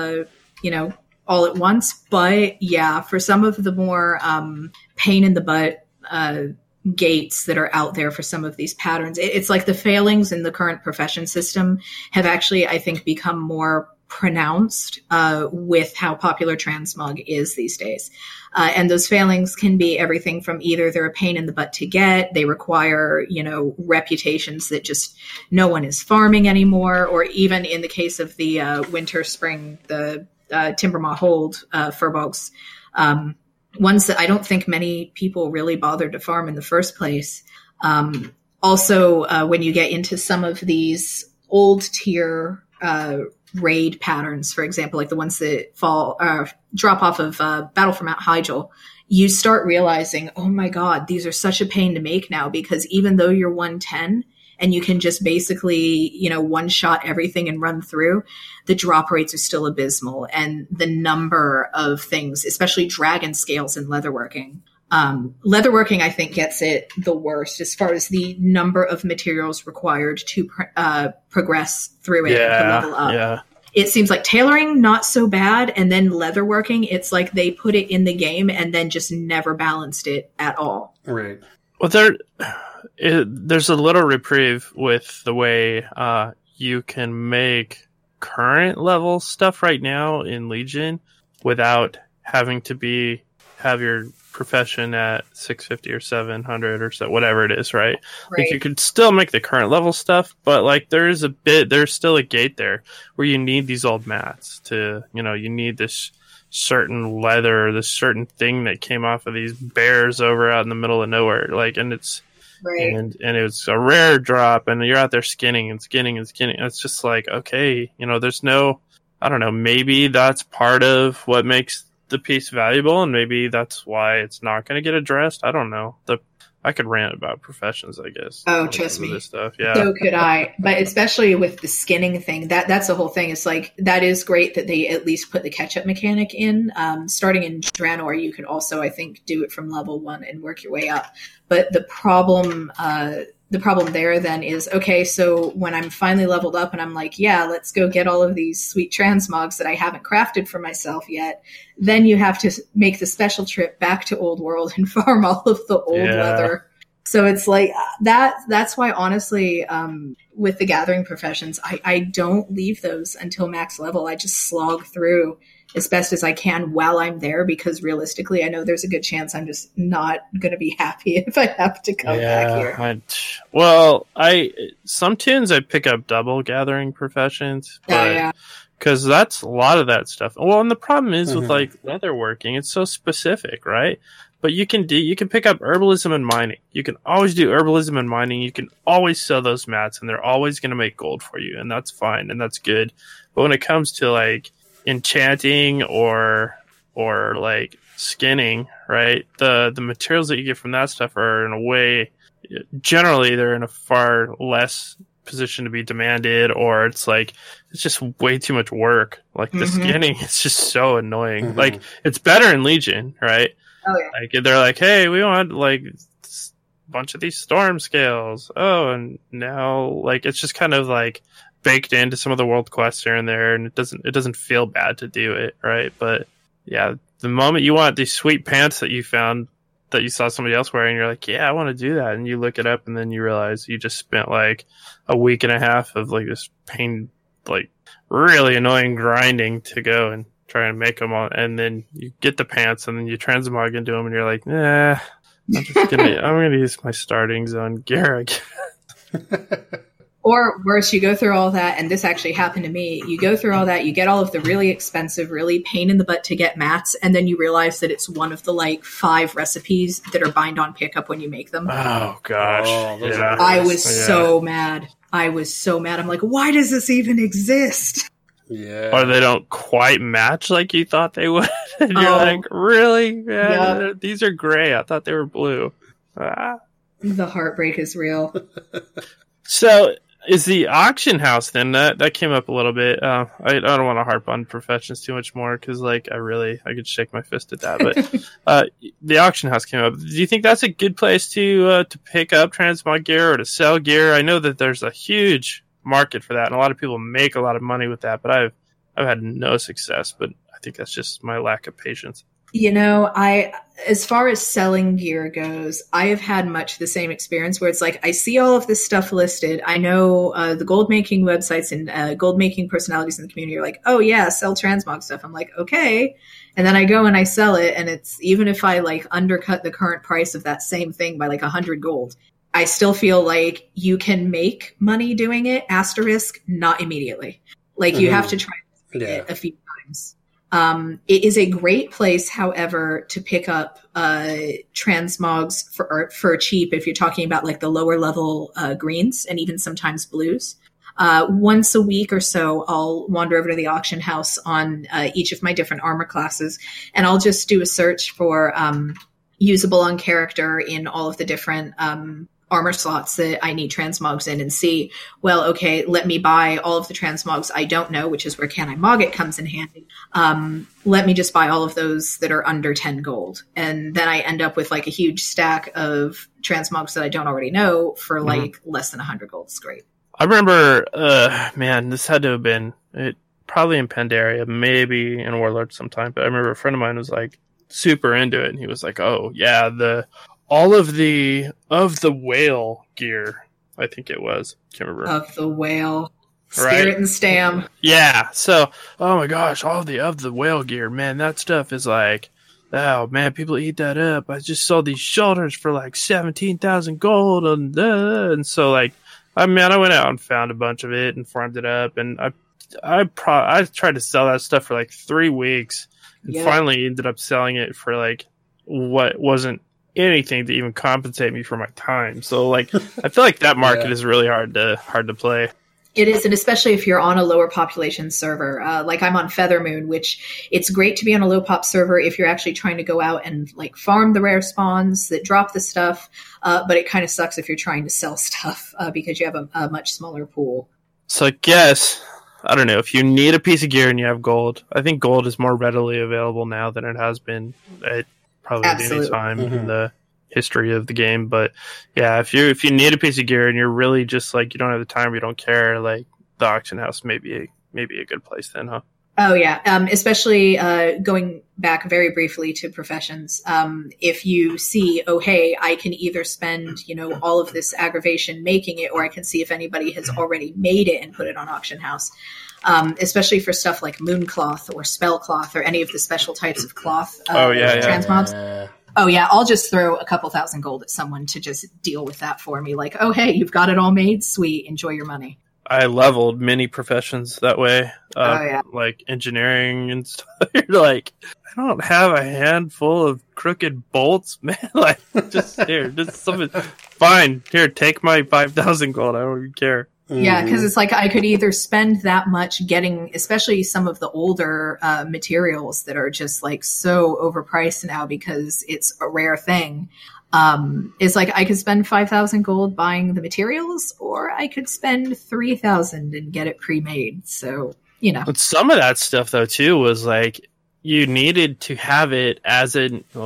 Speaker 5: all at once. But yeah, for some of the more pain in the butt gates that are out there for some of these patterns, it's like the failings in the current profession system have actually, I think, become more pronounced with how popular transmog is these days. And those failings can be everything from either they're a pain in the butt to get, they require, reputations that just no one is farming anymore, or even in the case of the winter, spring, the Timbermaw Hold Furbolgs, ones that I don't think many people really bothered to farm in the first place. Also, when you get into some of these old tier raid patterns, for example, like the ones that drop off of Battle for Mount Hyjal, you start realizing, oh my god, these are such a pain to make now, because even though you're 110 and you can just basically, one-shot everything and run through, the drop rates are still abysmal. And the number of things, especially dragon scales and leatherworking. Leatherworking, I think, gets it the worst as far as the number of materials required to progress through it to level up.
Speaker 4: Yeah.
Speaker 5: It seems like tailoring, not so bad. And then leatherworking, it's like they put it in the game and then just never balanced it at all.
Speaker 3: Right.
Speaker 4: Well, there's a little reprieve with the way you can make current level stuff right now in Legion without having to have your profession at 650 or 700 or so, whatever it is, right? Like you could still make the current level stuff, but like there's still a gate there where you need these old mats to, you need this certain leather, this certain thing that came off of these bears over out in the middle of nowhere, like, and it's and it's a rare drop, and you're out there skinning. It's just like, okay, there's no, I don't know, maybe that's part of what makes the piece valuable, and maybe that's why it's not going to get addressed. I don't know. I could rant about professions, I guess.
Speaker 5: Oh, trust me.
Speaker 4: This stuff. Yeah.
Speaker 5: So could I. But especially with the skinning thing, that's the whole thing. It's like, that is great that they at least put the catch-up mechanic in. Starting in Draenor, you could also, I think, do it from level 1 and work your way up. But the problem there then is, okay, so when I'm finally leveled up and I'm like, yeah, let's go get all of these sweet transmogs that I haven't crafted for myself yet, then you have to make the special trip back to Old World and farm all of the old leather. So it's like that's why, honestly, with the gathering professions, I don't leave those until max level. I just slog through as best as I can while I'm there, because realistically, I know there's a good chance I'm just not going to be happy if I have to come back here.
Speaker 4: Some tunes I pick up double gathering professions, but
Speaker 5: yeah.
Speaker 4: Because that's a lot of that stuff. Well, and the problem is with like leatherworking, it's so specific, right? But you can pick up herbalism and mining. You can always do herbalism and mining. You can always sell those mats, and they're always going to make gold for you, and that's fine and that's good. But when it comes to like enchanting or like skinning, right? The materials that you get from that stuff are in a way, generally they're in a far less position to be demanded, or it's just way too much work. Like the skinning, it's just so annoying. Like it's better in Legion, right?
Speaker 5: Oh yeah.
Speaker 4: Like they're like, hey, we want like a bunch of these storm scales. Oh, and now like it's just kind of like baked into some of the world quests here and there, and it doesn't feel bad to do it, right? But yeah, the moment you want these sweet pants that you found that you saw somebody else wearing, you're like, yeah, I want to do that, and you look it up, and then you realize you just spent like a week and a half of like this pain, like really annoying grinding to go and try and make them all, and then you get the pants, and then you transmog into them, and you're like, nah, I'm gonna use my starting zone gear again.
Speaker 5: Or worse, you go through all that, and this actually happened to me. You go through all that, you get all of the really expensive, really pain in the butt to get mats, and then you realize that it's one of the 5 recipes that are bind on pickup when you make them.
Speaker 4: Oh gosh.
Speaker 5: I was so mad. I'm like, why does this even exist?
Speaker 3: Yeah.
Speaker 4: Or they don't quite match like you thought they would. And you're like, really? Yeah, these are gray. I thought they were blue. Ah.
Speaker 5: The heartbreak is real.
Speaker 4: So, is the auction house then that came up a little bit? I don't want to harp on professions too much more because I could shake my fist at that. But the auction house came up. Do you think that's a good place to pick up transmog gear or to sell gear? I know that there's a huge market for that, and a lot of people make a lot of money with that. But I've had no success. But I think that's just my lack of patience.
Speaker 5: As far as selling gear goes, I have had much the same experience where it's I see all of this stuff listed. I know the gold making websites and gold making personalities in the community are like, oh yeah, sell transmog stuff. I'm like, okay. And then I go and I sell it. And it's, even if I undercut the current price of that same thing by 100 gold, I still feel like you can make money doing it, asterisk, not immediately. You have to try it a few times. It is a great place, however, to pick up transmogs for cheap if you're talking about the lower level greens and even sometimes blues. Once a week or so, I'll wander over to the auction house on each of my different armor classes, and I'll just do a search for usable on character in all of the different armor slots that I need transmogs in and see, well, okay, let me buy all of the transmogs I don't know, which is where Can I Mog It comes in handy. Let me just buy all of those that are under 10 gold. And then I end up with a huge stack of transmogs that I don't already know for less than 100 gold. It's great.
Speaker 4: I remember, this had to have been probably in Pandaria, maybe in Warlord sometime, but I remember a friend of mine was super into it, and he was like, oh yeah, all of the whale gear, I think it was. Can't remember.
Speaker 5: Of the whale. Spirit and Stam.
Speaker 4: Yeah. So, oh my gosh, all of the whale gear, man, that stuff is oh man, people eat that up. I just saw these shoulders for 17,000 gold, and so I went out and found a bunch of it and farmed it up, and I tried to sell that stuff for 3 weeks, and finally ended up selling it for what wasn't anything to even compensate me for my time. So I feel like that market is really hard to play.
Speaker 5: It is, and especially if you're on a lower population server, I'm on Feathermoon, which it's great to be on a low pop server if you're actually trying to go out and farm the rare spawns that drop the stuff. But it kind of sucks if you're trying to sell stuff because you have a much smaller pool.
Speaker 4: So I guess, I don't know, if you need a piece of gear and you have gold, I think gold is more readily available now than it has been at probably any time in the history of the game. But yeah, if you need a piece of gear and you're really just you don't have the time, you don't care, the auction house may be a good place then, huh?
Speaker 5: Oh yeah, especially going back very briefly to professions. If you see, oh hey, I can either spend all of this aggravation making it, or I can see if anybody has already made it and put it on auction house. Especially for stuff like Mooncloth or Spellcloth or any of the special types of cloth transmogs. Oh yeah, I'll just throw a couple thousand gold at someone to just deal with that for me. Oh hey, you've got it all made, sweet, enjoy your money.
Speaker 4: I leveled many professions that way, engineering and stuff. You're I don't have a handful of crooked bolts, man. Just something. Fine, here, take my 5,000 gold. I don't even care.
Speaker 5: Yeah, because it's I could either spend that much getting, especially some of the older materials that are just so overpriced now because it's a rare thing. It's I could spend 5,000 gold buying the materials, or I could spend 3,000 and get it pre-made. So,
Speaker 4: But some of that stuff though too was you needed to have it as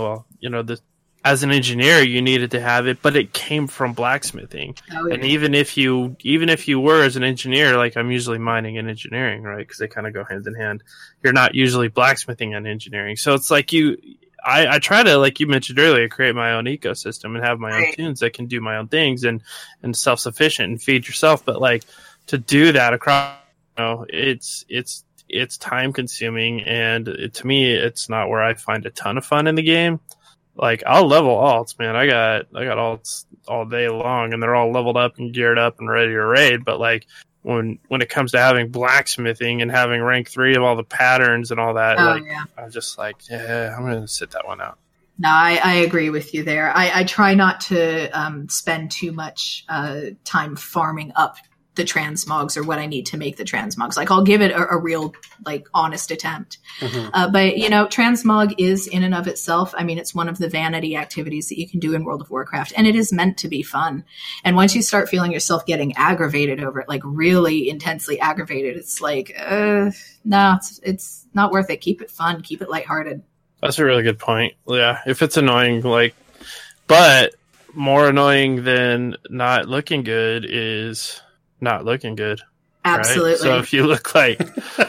Speaker 4: as an engineer, you needed to have it, but it came from blacksmithing. Oh, yeah. And even if you were as an engineer, I'm usually mining and engineering, right? Because they kind of go hand in hand. You're not usually blacksmithing and engineering. So it's I try to, like you mentioned earlier, create my own ecosystem and have my own tunes that can do my own things and self-sufficient and feed yourself. But to do that across, it's time consuming, and to me, it's not where I find a ton of fun in the game. like I'll level alts, man. I got alts all day long, and they're all leveled up and geared up and ready to raid. But like when it comes to having blacksmithing and having rank 3 of all the patterns and all that, I'm just like, yeah, I'm gonna sit that one out.
Speaker 5: No, I agree with you there. I try not to spend too much time farming up the transmogs or what I need to make the transmogs. Like I'll give it a real like honest attempt. Mm-hmm. But transmog is in and of itself, I mean, it's one of the vanity activities that you can do in World of Warcraft, and it is meant to be fun. And once you start feeling yourself getting aggravated over it, like really intensely aggravated, it's like, no, it's not worth it. Keep it fun. Keep it lighthearted.
Speaker 4: That's a really good point. Yeah. If it's annoying, but more annoying than not looking good is not looking good.
Speaker 5: Absolutely.
Speaker 4: Right? So if you look like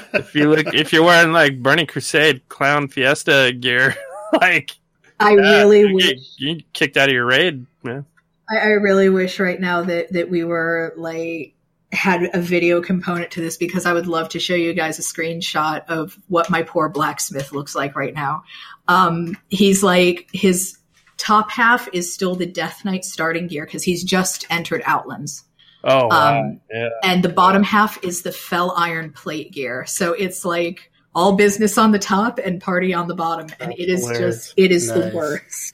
Speaker 4: if you're wearing like Burning Crusade Clown Fiesta gear, like
Speaker 5: I really wish
Speaker 4: you get kicked out of your raid, man.
Speaker 5: I really wish right now that we were like had a video component to this, because I would love to show you guys a screenshot of what my poor blacksmith looks like right now. He's like, his top half is still the Death Knight starting gear because he's just entered Outlands.
Speaker 4: Oh, wow. Yeah.
Speaker 5: And the bottom half is the Fell Iron plate gear. So it's like all business on the top and party on the bottom. And it is
Speaker 3: hilarious.
Speaker 5: it is
Speaker 3: Nice.
Speaker 5: the worst.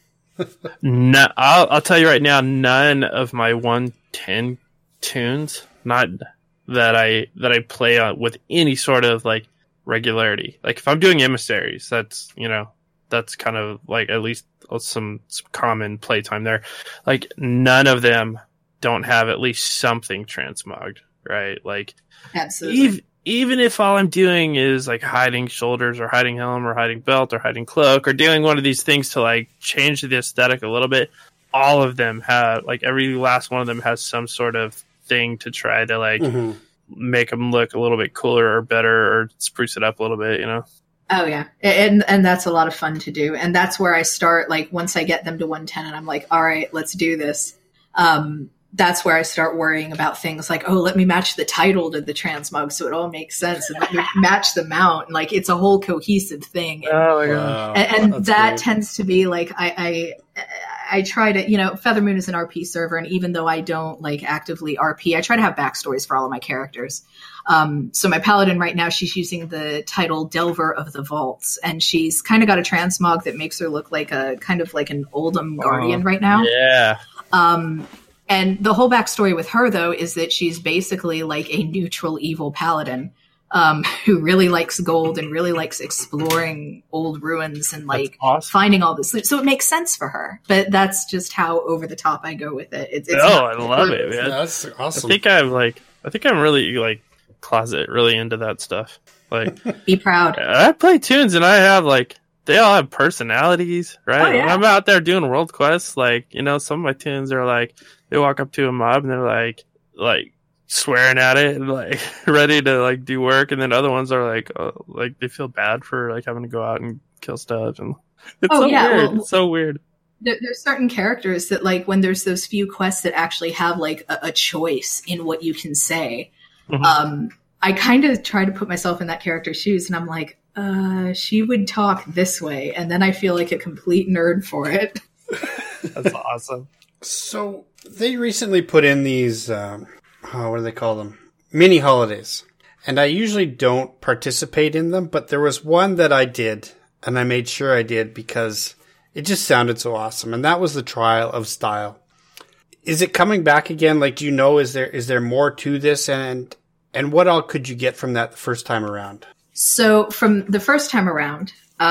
Speaker 4: No, I'll tell you right now, none of my 110 tunes, not that I play on with any sort of like regularity. Like if I'm doing emissaries, that's kind of like at least some common playtime there. Like none of them don't have at least something transmogged, right? Like
Speaker 5: Absolutely.
Speaker 4: even if all I'm doing is like hiding shoulders or hiding helm or hiding belt or hiding cloak or doing one of these things to like change the aesthetic a little bit, all of them have, like every last one of them has some sort of thing to try to like make them look a little bit cooler or better or spruce it up a little bit,
Speaker 5: Oh yeah. And that's a lot of fun to do. And that's where I start, like once I get them to 110 and I'm like, all right, let's do this. That's where I start worrying about things like, oh, let me match the title to the transmog so it all makes sense, and let me match the mount. And like it's a whole cohesive thing.
Speaker 4: Oh my God.
Speaker 5: And that tends to be like I try to, Feather Moon is an RP server, and even though I don't like actively RP, I try to have backstories for all of my characters. So my paladin right now, she's using the title Delver of the Vaults, and she's kind of got a transmog that makes her look like a kind of like an Oldham Guardian right now.
Speaker 4: Yeah.
Speaker 5: And the whole backstory with her, though, is that she's basically like a neutral evil paladin who really likes gold and really likes exploring old ruins and like finding all this. So it makes sense for her. But that's just how over the top I go with it. It's
Speaker 4: I love it, man.
Speaker 3: Yeah, that's awesome.
Speaker 4: I think I'm really like closet really into that stuff. Like,
Speaker 5: be proud.
Speaker 4: I play tunes and I have like, they all have personalities, right?
Speaker 5: Oh, yeah.
Speaker 4: When I'm out there doing world quests, like, some of my tunes are like, they walk up to a mob and they're like swearing at it and like ready to like do work, and then other ones are like they feel bad for like having to go out and kill stuff, and it's weird.
Speaker 5: Well,
Speaker 4: it's so weird.
Speaker 5: There's certain characters that like when there's those few quests that actually have like a choice in what you can say. Mm-hmm. I kind of try to put myself in that character's shoes, and I'm like, she would talk this way, and then I feel like a complete nerd for it.
Speaker 4: That's awesome.
Speaker 3: So they recently put in these, what do they call them? Mini holidays. And I usually don't participate in them, but there was one that I did, and I made sure I did because it just sounded so awesome. And that was the Trial of Style. Is it coming back again? Like, do you know, is there more to this? And what all could you get from that the first time around? So
Speaker 5: from the first time around,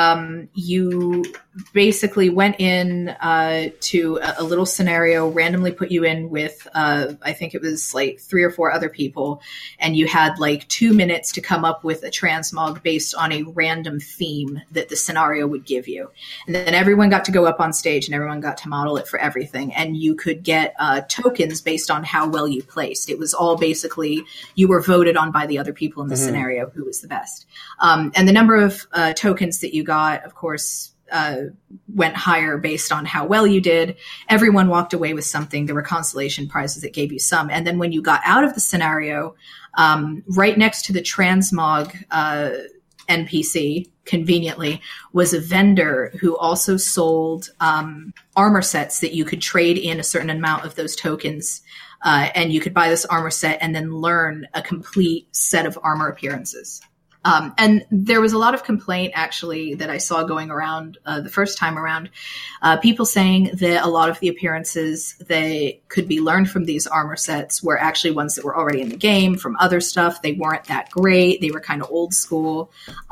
Speaker 5: you basically went in to a little scenario, randomly put you in with, I think it was like 3 or 4 other people, and you had like 2 minutes to come up with a transmog based on a random theme that the scenario would give you. And then everyone got to go up on stage and everyone got to model it for everything. And you could get tokens based on how well you placed. It was all basically, you were voted on by the other people in the scenario who was the best. And the number of tokens that you got, of course, went higher based on how well you did. Everyone walked away with something. There were consolation prizes that gave you some. And then when you got out of the scenario, right next to the transmog NPC, conveniently, was a vendor who also sold armor sets that you could trade in a certain amount of those tokens. And you could buy this armor set and then learn a complete set of armor appearances. And there was a lot of complaint, actually, that I saw going around the first time around. People saying that a lot of the appearances that could be learned from these armor sets were actually ones that were already in the game from other stuff. They weren't that great. They were kind of old school.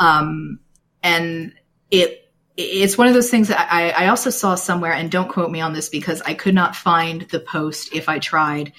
Speaker 5: And it's one of those things that I also saw somewhere, and don't quote me on this because I could not find the post if I tried.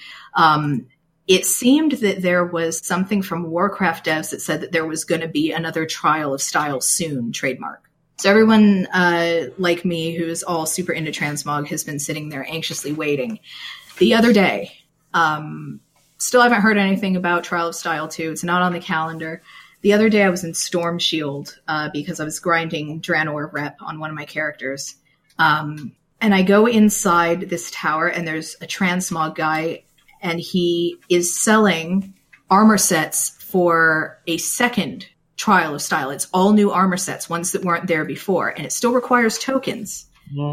Speaker 5: It seemed that there was something from Warcraft devs that said that there was going to be another Trial of Style soon trademark. So everyone like me who's all super into transmog has been sitting there anxiously waiting. The other day, still haven't heard anything about Trial of Style 2. It's not on the calendar. The other day I was in Storm Shield because I was grinding Draenor rep on one of my characters. And I go inside this tower and there's a transmog guy, and he is selling armor sets for a second Trial of Style. It's all new armor sets, ones that weren't there before, and it still requires tokens.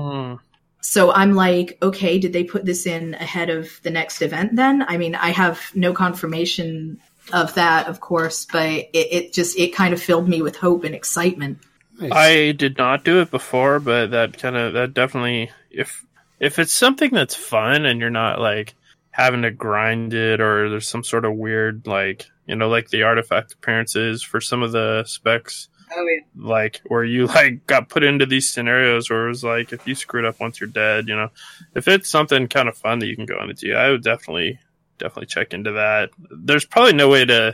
Speaker 5: So I'm like, okay, did they put this in ahead of the next event then? I mean, I have no confirmation of that, of course, but it kind of filled me with hope and excitement.
Speaker 3: Nice.
Speaker 4: I did not do it before, but that definitely, if it's something that's fun and you're not like having to grind it, or there's some sort of weird, like, you know, like the artifact appearances for some of the specs.
Speaker 5: Oh, yeah.
Speaker 4: Like, where you, like, got put into these scenarios where it was like, if you screwed up once you're dead, you know. If it's something kind of fun that you can go into, I would definitely check into that. There's probably no way to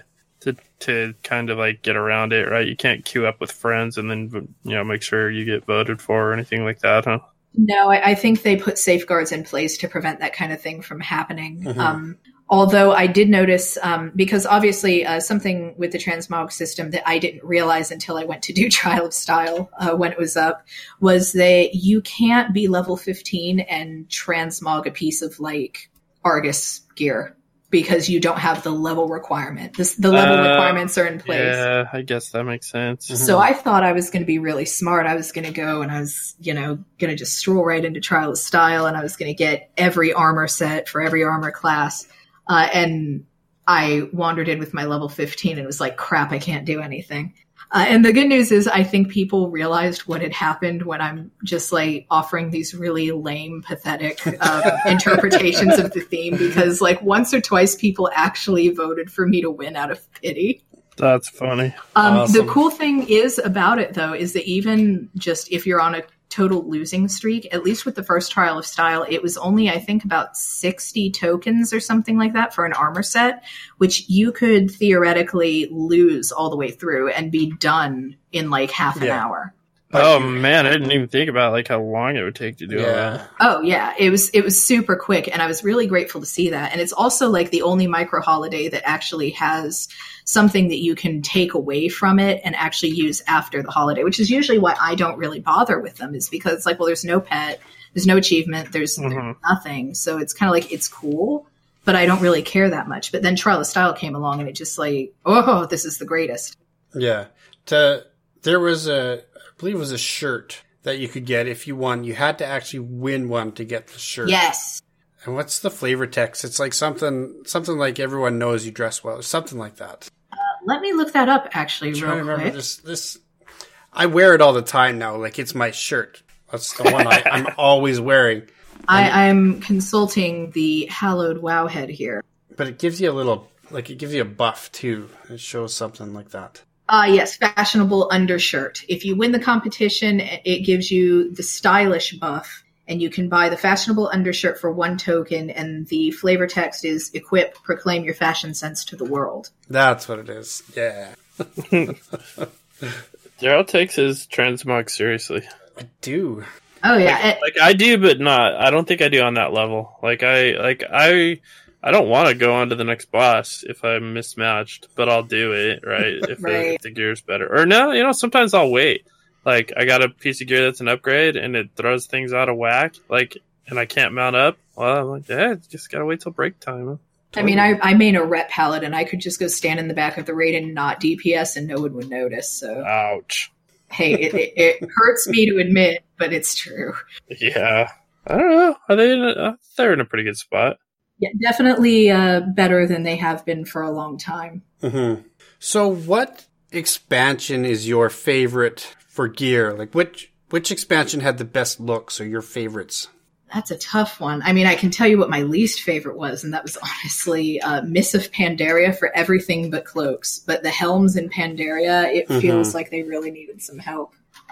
Speaker 4: kind of, like, get around it, right? You can't queue up with friends and then, you know, make sure you get voted for or anything like that, huh?
Speaker 5: No, I think they put safeguards in place to prevent that kind of thing from happening.
Speaker 3: Mm-hmm.
Speaker 5: Although I did notice, because obviously something with the transmog system that I didn't realize until I went to do Trial of Style when it was up, was that you can't be level 15 and transmog a piece of, like, Argus gear, because you don't have the level requirement. The level requirements are in place.
Speaker 4: Yeah, I guess that makes sense.
Speaker 5: So I thought I was going to be really smart. I was going to go and I was, going to just stroll right into Trial of Style, and I was going to get every armor set for every armor class. And I wandered in with my level 15 and was like, crap, I can't do anything. And the good news is I think people realized what had happened when I'm just like offering these really lame, pathetic interpretations of the theme, because like once or twice people actually voted for me to win out of pity.
Speaker 4: That's funny.
Speaker 3: Awesome.
Speaker 5: The cool thing is about it, though, is that even just if you're on a total losing streak, at least with the first Trial of Style, it was only, I think, about 60 tokens or something like that for an armor set, which you could theoretically lose all the way through and be done in like half an hour.
Speaker 4: Oh man, I didn't even think about like how long it would take to do all that.
Speaker 5: Oh yeah, it was super quick, and I was really grateful to see that. And it's also like the only micro holiday that actually has something that you can take away from it and actually use after the holiday, which is usually why I don't really bother with them, is because it's like, well, there's no pet, there's no achievement, there's nothing. So it's kind of like, it's cool, but I don't really care that much. But then Trial of Style came along and it just like, oh, this is the greatest.
Speaker 3: Yeah. There was I believe it was a shirt that you could get if you won. You had to actually win one to get the shirt.
Speaker 5: Yes.
Speaker 3: And what's the flavor text? It's like something like everyone knows you dress well, or something like that.
Speaker 5: Let me look that up, actually,
Speaker 3: I'm trying to
Speaker 5: real
Speaker 3: remember
Speaker 5: quick.
Speaker 3: this. I wear it all the time now. Like, it's my shirt. That's the one I'm always wearing.
Speaker 5: I'm consulting the hallowed wowhead here.
Speaker 3: But it gives you a little, like, it gives you a buff too. It shows something like that.
Speaker 5: Yes, fashionable undershirt. If you win the competition, it gives you the stylish buff, and you can buy the fashionable undershirt for 1 token, and the flavor text is equip, proclaim your fashion sense to the world.
Speaker 3: That's what it is. Yeah.
Speaker 4: Daryl takes his transmog seriously.
Speaker 3: I do.
Speaker 5: Oh yeah.
Speaker 4: Like I do, but not. I don't think I do on that level. I don't want to go on to the next boss if I'm mismatched, but I'll do it, right? If the gear's better. Or no, sometimes I'll wait. Like, I got a piece of gear that's an upgrade, and it throws things out of whack, like, and I can't mount up. Well, I'm like, just gotta wait till break time.
Speaker 5: I mean, I main a Ret Paladin. I could just go stand in the back of the raid and not DPS and no one would notice. So,
Speaker 4: Ouch.
Speaker 5: Hey, it hurts me to admit, but it's true.
Speaker 4: Yeah. I don't know. Are they they're in a pretty good spot.
Speaker 5: Yeah, definitely better than they have been for a long time.
Speaker 3: Mm-hmm. So what expansion is your favorite for gear? Like which expansion had the best looks or your favorites?
Speaker 5: That's a tough one. I mean, I can tell you what my least favorite was, and that was honestly Miss of Pandaria for everything but cloaks. But the helms in Pandaria, it feels like they really needed some help.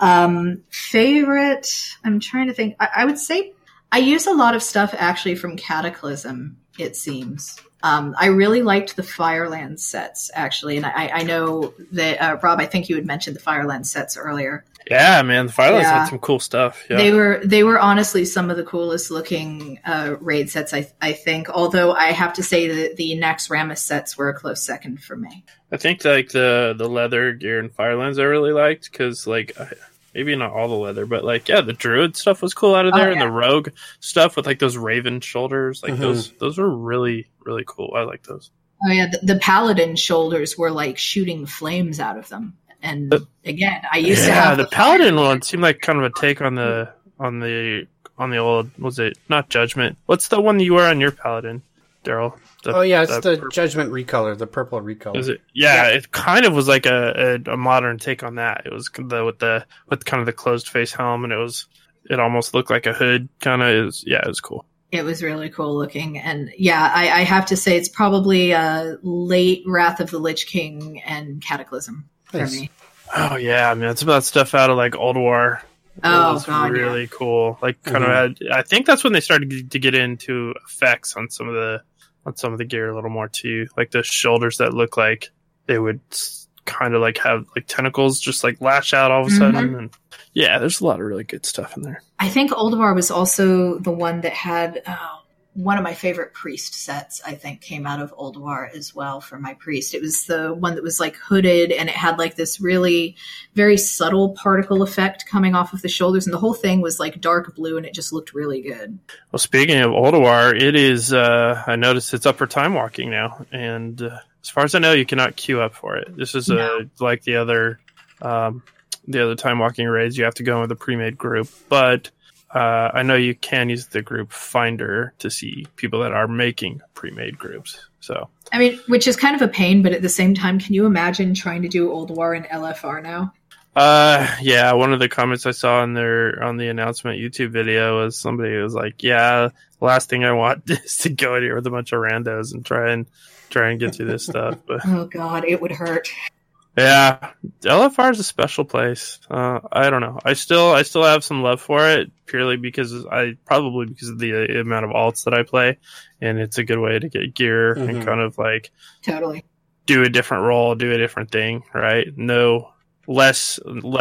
Speaker 5: Favorite, I'm trying to think. I would say I use a lot of stuff actually from Cataclysm, it seems. I really liked the Fireland sets, actually. And I know that, Rob, I think you had mentioned the Fireland sets earlier.
Speaker 4: Yeah, man, the Firelands had some cool stuff. Yeah.
Speaker 5: They were honestly some of the coolest looking raid sets, I think. Although I have to say that the Naxxramas sets were a close second for me.
Speaker 4: I think like the leather gear in Firelands I really liked because like maybe not all the leather, but like the Druid stuff was cool out of there, and the Rogue stuff with like those Raven shoulders, like those were really really cool. I like those.
Speaker 5: Oh yeah, the Paladin shoulders were like shooting flames out of them. And again, I used to have
Speaker 4: the Paladin one seemed like kind of a take on the old, was it not Judgment? What's the one that you wear on your Paladin, Daryl?
Speaker 3: It's the Judgment recolor, the purple recolor.
Speaker 4: Is it? Yeah, it kind of was like a modern take on that. It was with kind of the closed face helm, and it almost looked like a hood. Kind of it was cool.
Speaker 5: It was really cool looking, and I have to say it's probably late Wrath of the Lich King and Cataclysm for me.
Speaker 4: Oh yeah, I mean it's about stuff out of like Old War.
Speaker 5: God,
Speaker 4: really cool. Like kind of had. I think that's when they started to get into effects on some of the gear a little more too. Like the shoulders that look like they would kind of like have like tentacles just like lash out all of a sudden. And there's a lot of really good stuff in there.
Speaker 5: I think Oldvar was also the one that had one of my favorite priest sets, I think, came out of Oldvar as well for my priest. It was the one that was like hooded and it had like this really very subtle particle effect coming off of the shoulders. And the whole thing was like dark blue and it just looked really good.
Speaker 4: Well, speaking of Oldvar, it is, I noticed it's up for time walking now. And as far as I know, you cannot queue up for it. This is like the other time walking raids. You have to go in with a pre-made group, but I know you can use the group finder to see people that are making pre-made groups. So
Speaker 5: I mean, which is kind of a pain, but at the same time, can you imagine trying to do Oldvar and LFR now?
Speaker 4: One of the comments I saw on the announcement YouTube video was somebody who was like, the last thing I want is to go in here with a bunch of randos and try and get through this stuff. But
Speaker 5: oh god, it would hurt.
Speaker 4: Yeah, LFR is a special place. I don't know. I still have some love for it purely because of the amount of alts that I play, and it's a good way to get gear and kind of like
Speaker 5: totally
Speaker 4: do a different role, do a different thing, right? No less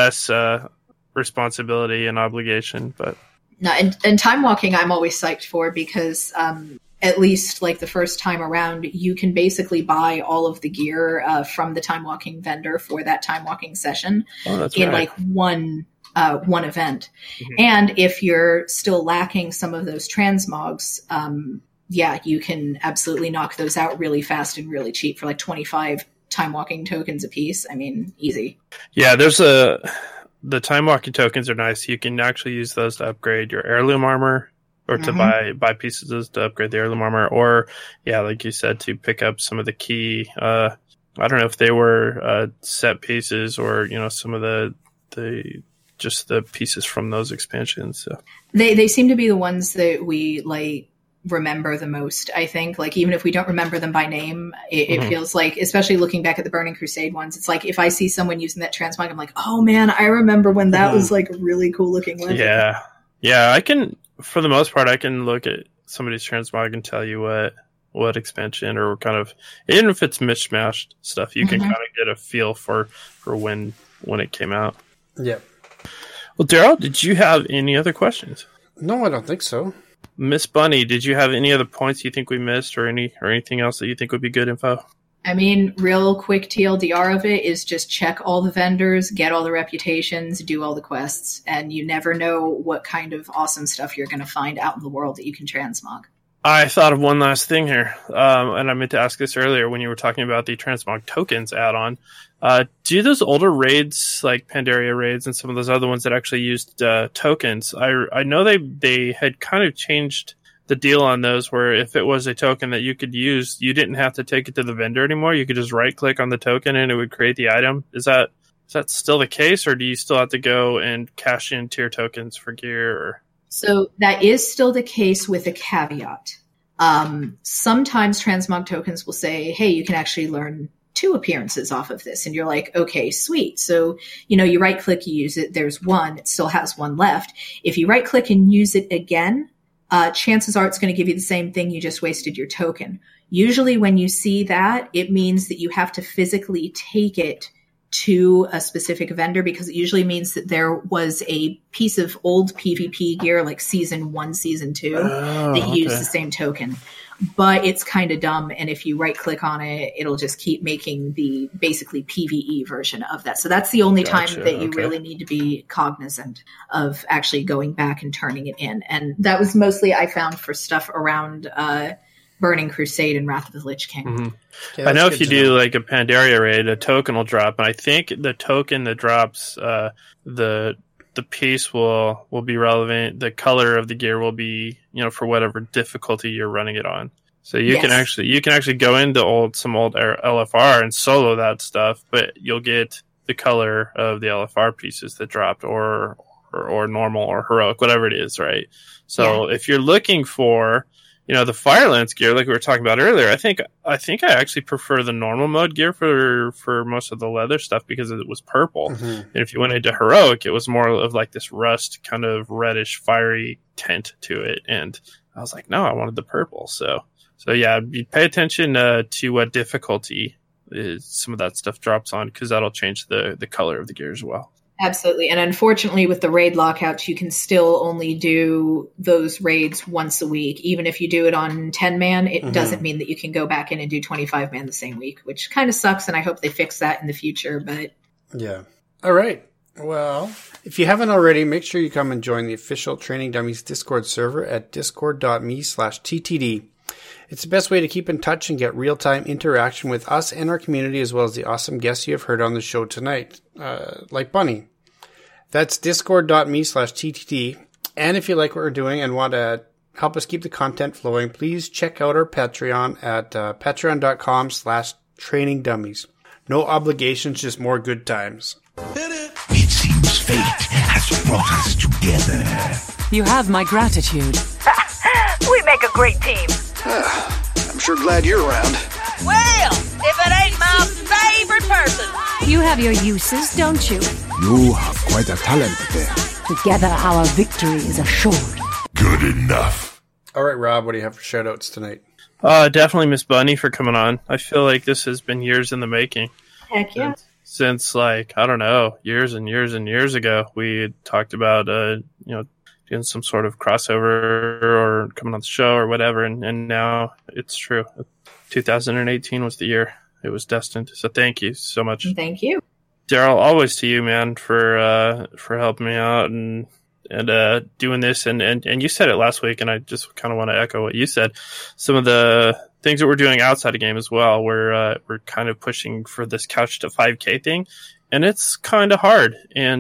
Speaker 4: responsibility and obligation, but
Speaker 5: no. And time walking, I'm always psyched for because at least like the first time around, you can basically buy all of the gear from the time walking vendor for that time walking session like one event. And if you're still lacking some of those transmogs, you can absolutely knock those out really fast and really cheap for like 25 time walking tokens a piece. I mean, easy.
Speaker 4: Yeah, the time walking tokens are nice. You can actually use those to upgrade your heirloom armor. Or to buy pieces to upgrade the heirloom armor, or like you said, to pick up some of the key. I don't know if they were set pieces or some of the pieces from those expansions. So.
Speaker 5: They seem to be the ones that we like remember the most. I think like even if we don't remember them by name, it feels like, especially looking back at the Burning Crusade ones, it's like if I see someone using that transmog, I'm like, oh man, I remember when that was like a really cool looking one.
Speaker 4: Yeah, I can. For the most part, I can look at somebody's transmog and tell you what expansion or kind of, even if it's mishmashed stuff, you can kind of get a feel for when it came out.
Speaker 3: Yeah.
Speaker 4: Well, Daryl, did you have any other questions?
Speaker 3: No, I don't think so.
Speaker 4: Miss Bunny, did you have any other points you think we missed or anything else that you think would be good info?
Speaker 5: I mean, real quick TLDR of it is just check all the vendors, get all the reputations, do all the quests, and you never know what kind of awesome stuff you're going to find out in the world that you can transmog.
Speaker 4: I thought of one last thing here, and I meant to ask this earlier when you were talking about the Transmog Tokens add-on. Do those older raids, like Pandaria raids and some of those other ones that actually used tokens, I know they had kind of changed the deal on those where if it was a token that you could use, you didn't have to take it to the vendor anymore. You could just right-click on the token and it would create the item. Is that still the case, or do you still have to go and cash in tier tokens for gear? Or?
Speaker 5: So that is still the case with a caveat. Sometimes transmog tokens will say, hey, you can actually learn 2 appearances off of this. And you're like, okay, sweet. So, you right click, you use it. There's 1. It still has 1 left. If you right click and use it again, chances are it's going to give you the same thing. You just wasted your token. Usually when you see that, it means that you have to physically take it to a specific vendor, because it usually means that there was a piece of old PvP gear, like season 1, season 2, that used the same token. But it's kind of dumb, and if you right click on it, it'll just keep making the basically PvE version of that. So that's the only time that you really need to be cognizant of actually going back and turning it in. And that was mostly I found for stuff around Burning Crusade and Wrath of the Lich King.
Speaker 4: Mm-hmm. Yeah, I know if you do like a Pandaria raid, a token will drop, and I think the token that drops, the piece will be relevant. The color of the gear will be, for whatever difficulty you're running it on. So you can actually go into some old LFR and solo that stuff, but you'll get the color of the LFR pieces that dropped, or normal or heroic, whatever it is, right? So if you're looking for the Firelance gear, like we were talking about earlier, I think I actually prefer the normal mode gear for most of the leather stuff because it was purple. Mm-hmm. And if you went into heroic, it was more of like this rust kind of reddish fiery tint to it. And I was like, no, I wanted the purple. So yeah, you pay attention to what difficulty some of that stuff drops on, because that'll change the color of the gear as well.
Speaker 5: Absolutely. And unfortunately, with the raid lockouts, you can still only do those raids once a week. Even if you do it on 10-man, it doesn't mean that you can go back in and do 25-man the same week, which kind of sucks, and I hope they fix that in the future. But
Speaker 3: yeah. All right. Well, if you haven't already, make sure you come and join the official Training Dummies Discord server at discord.me/TTD. It's the best way to keep in touch and get real-time interaction with us and our community, as well as the awesome guests you have heard on the show tonight, like Bunny. That's discord.me/TTD. And if you like what we're doing and want to help us keep the content flowing, please check out our Patreon at patreon.com/trainingdummies. No obligations, just more good times.
Speaker 8: It seems fate has brought us together.
Speaker 2: You have my gratitude.
Speaker 9: We make a great team.
Speaker 10: I'm sure glad you're around.
Speaker 9: Well, if it ain't my favorite person.
Speaker 2: You have your uses, don't you?
Speaker 8: You have quite a talent there.
Speaker 2: Together our victory is assured.
Speaker 8: Good enough.
Speaker 3: All right, Rob, what do you have for shout-outs tonight?
Speaker 4: Definitely Miss Bunny for coming on. I feel like this has been years in the making.
Speaker 5: Heck yeah.
Speaker 4: Since like, I don't know, years and years and years ago, we had talked about, doing some sort of crossover or coming on the show or whatever, and now it's true. 2018 was the year it was destined. So thank you so much.
Speaker 5: Thank you,
Speaker 4: Daryl. Always to you, man, for helping me out and doing this. And you said it last week, and I just kind of want to echo what you said. Some of the things that we're doing outside of game as well. We're kind of pushing for this couch to 5K thing, and it's kind of hard.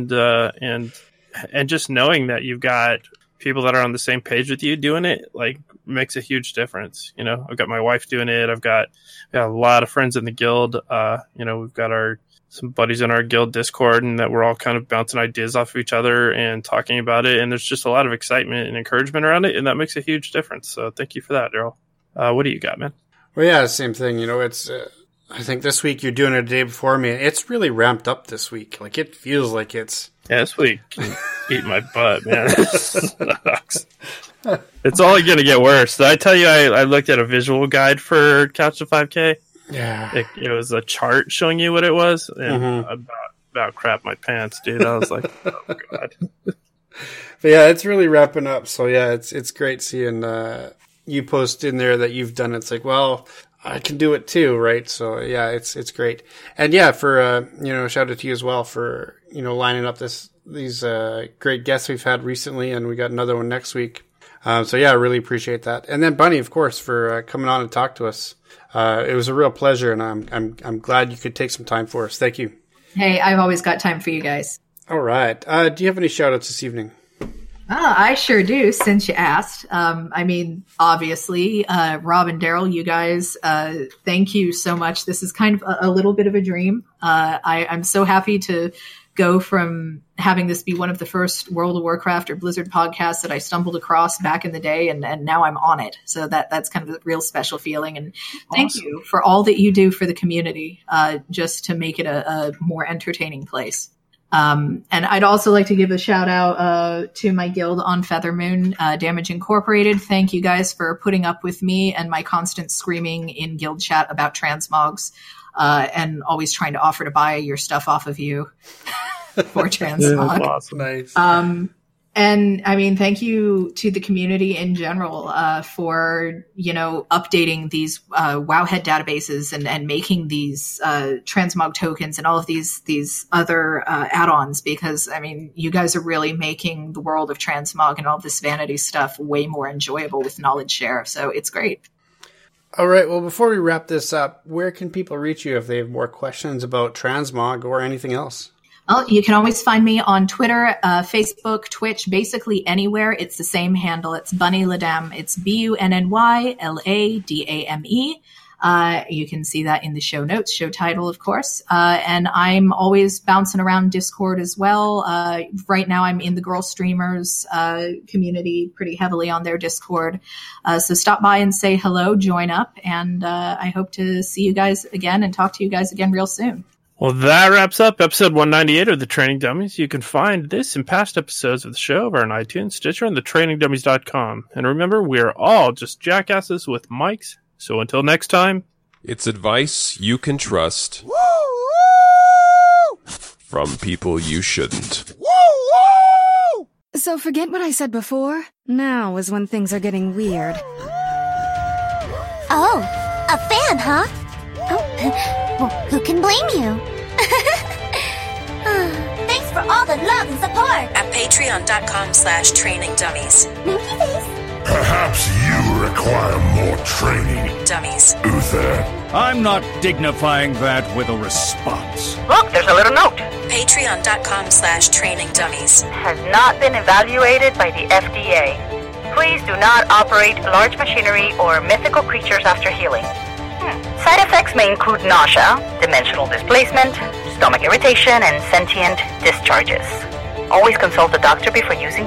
Speaker 4: And just knowing that you've got people that are on the same page with you doing it, like, makes a huge difference. I've got my wife doing it. I've got a lot of friends in the guild. We've got some buddies in our guild Discord, and that we're all kind of bouncing ideas off of each other and talking about it. And there's just a lot of excitement and encouragement around it, and that makes a huge difference. So thank you for that, Daryl. What do you got, man?
Speaker 3: Well, yeah, same thing. It's, I think this week you're doing it a day before me, and it's really ramped up this week. Like, it feels like it's...
Speaker 4: Yeah, this week can eat my butt, man. It sucks. It's only going to get worse. Did I tell you I looked at a visual guide for Couch to 5K?
Speaker 3: Yeah.
Speaker 4: It was a chart showing you what it was, and about crap my pants, dude. I was like, oh, God.
Speaker 3: But yeah, it's really wrapping up. So yeah, it's great seeing you post in there that you've done it. It's like, well, I can do it too, right? So yeah, it's great. And yeah, for shout out to you as well for lining up these great guests we've had recently, and we got another one next week. So yeah, I really appreciate that. And then Bunny, of course, for coming on and talk to us. It was a real pleasure, and I'm glad you could take some time for us. Thank you.
Speaker 5: Hey, I've always got time for you guys.
Speaker 3: All right. Do you have any shout-outs this evening?
Speaker 5: I sure do, since you asked. Obviously, Rob and Daryl, you guys, thank you so much. This is kind of a little bit of a dream. I'm so happy to go from having this be one of the first World of Warcraft or Blizzard podcasts that I stumbled across back in the day, and now I'm on it. So that's kind of a real special feeling. And thank you for all that you do for the community, just to make it a more entertaining place. And I'd also like to give a shout out to my guild on Feathermoon, Damage Incorporated. Thank you guys for putting up with me and my constant screaming in guild chat about transmogs, and always trying to offer to buy your stuff off of you for transmog.
Speaker 3: Awesome. Nice.
Speaker 5: And I mean, thank you to the community in general, for, updating these, Wowhead databases and making these, transmog tokens and all of these other, add-ons, because I mean, you guys are really making the world of transmog and all this vanity stuff way more enjoyable with knowledge share. So it's great.
Speaker 3: All right. Well, before we wrap this up, where can people reach you if they have more questions about transmog or anything else?
Speaker 5: Well, you can always find me on Twitter, Facebook, Twitch, basically anywhere. It's the same handle. It's Bunny Ladame. It's BUNNYLADAME. You can see that in the show notes, show title, of course. And I'm always bouncing around Discord as well. Right now I'm in the Girl Streamers community pretty heavily on their Discord. So stop by and say hello, join up, and I hope to see you guys again and talk to you guys again real soon.
Speaker 4: Well, that wraps up episode 198 of The Training Dummies. You can find this and past episodes of the show over on iTunes, Stitcher, and thetrainingdummies.com. And remember, we are all just jackasses with mics. So until next time,
Speaker 1: it's advice you can trust.
Speaker 8: Woo, woo!
Speaker 1: From people you shouldn't.
Speaker 8: Woo, woo!
Speaker 11: So forget what I said before. Now is when things are getting weird.
Speaker 12: Oh, a fan, huh? Oh, who can blame you? Thanks for all the love and support
Speaker 13: at patreon.com/trainingdummies.
Speaker 12: Minky face.
Speaker 8: Perhaps you require more training.
Speaker 13: Dummies.
Speaker 8: Uther.
Speaker 14: I'm not dignifying that with a response.
Speaker 9: Look, there's a little note.
Speaker 13: Patreon.com/trainingdummies.
Speaker 9: Has not been evaluated by the FDA. Please do not operate large machinery or mythical creatures after healing. Side effects may include nausea, dimensional displacement, stomach irritation, and sentient discharges. Always consult a doctor before using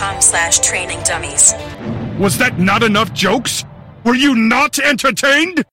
Speaker 13: Patreon.com/trainingdummies.
Speaker 14: Was that not enough jokes? Were you not entertained?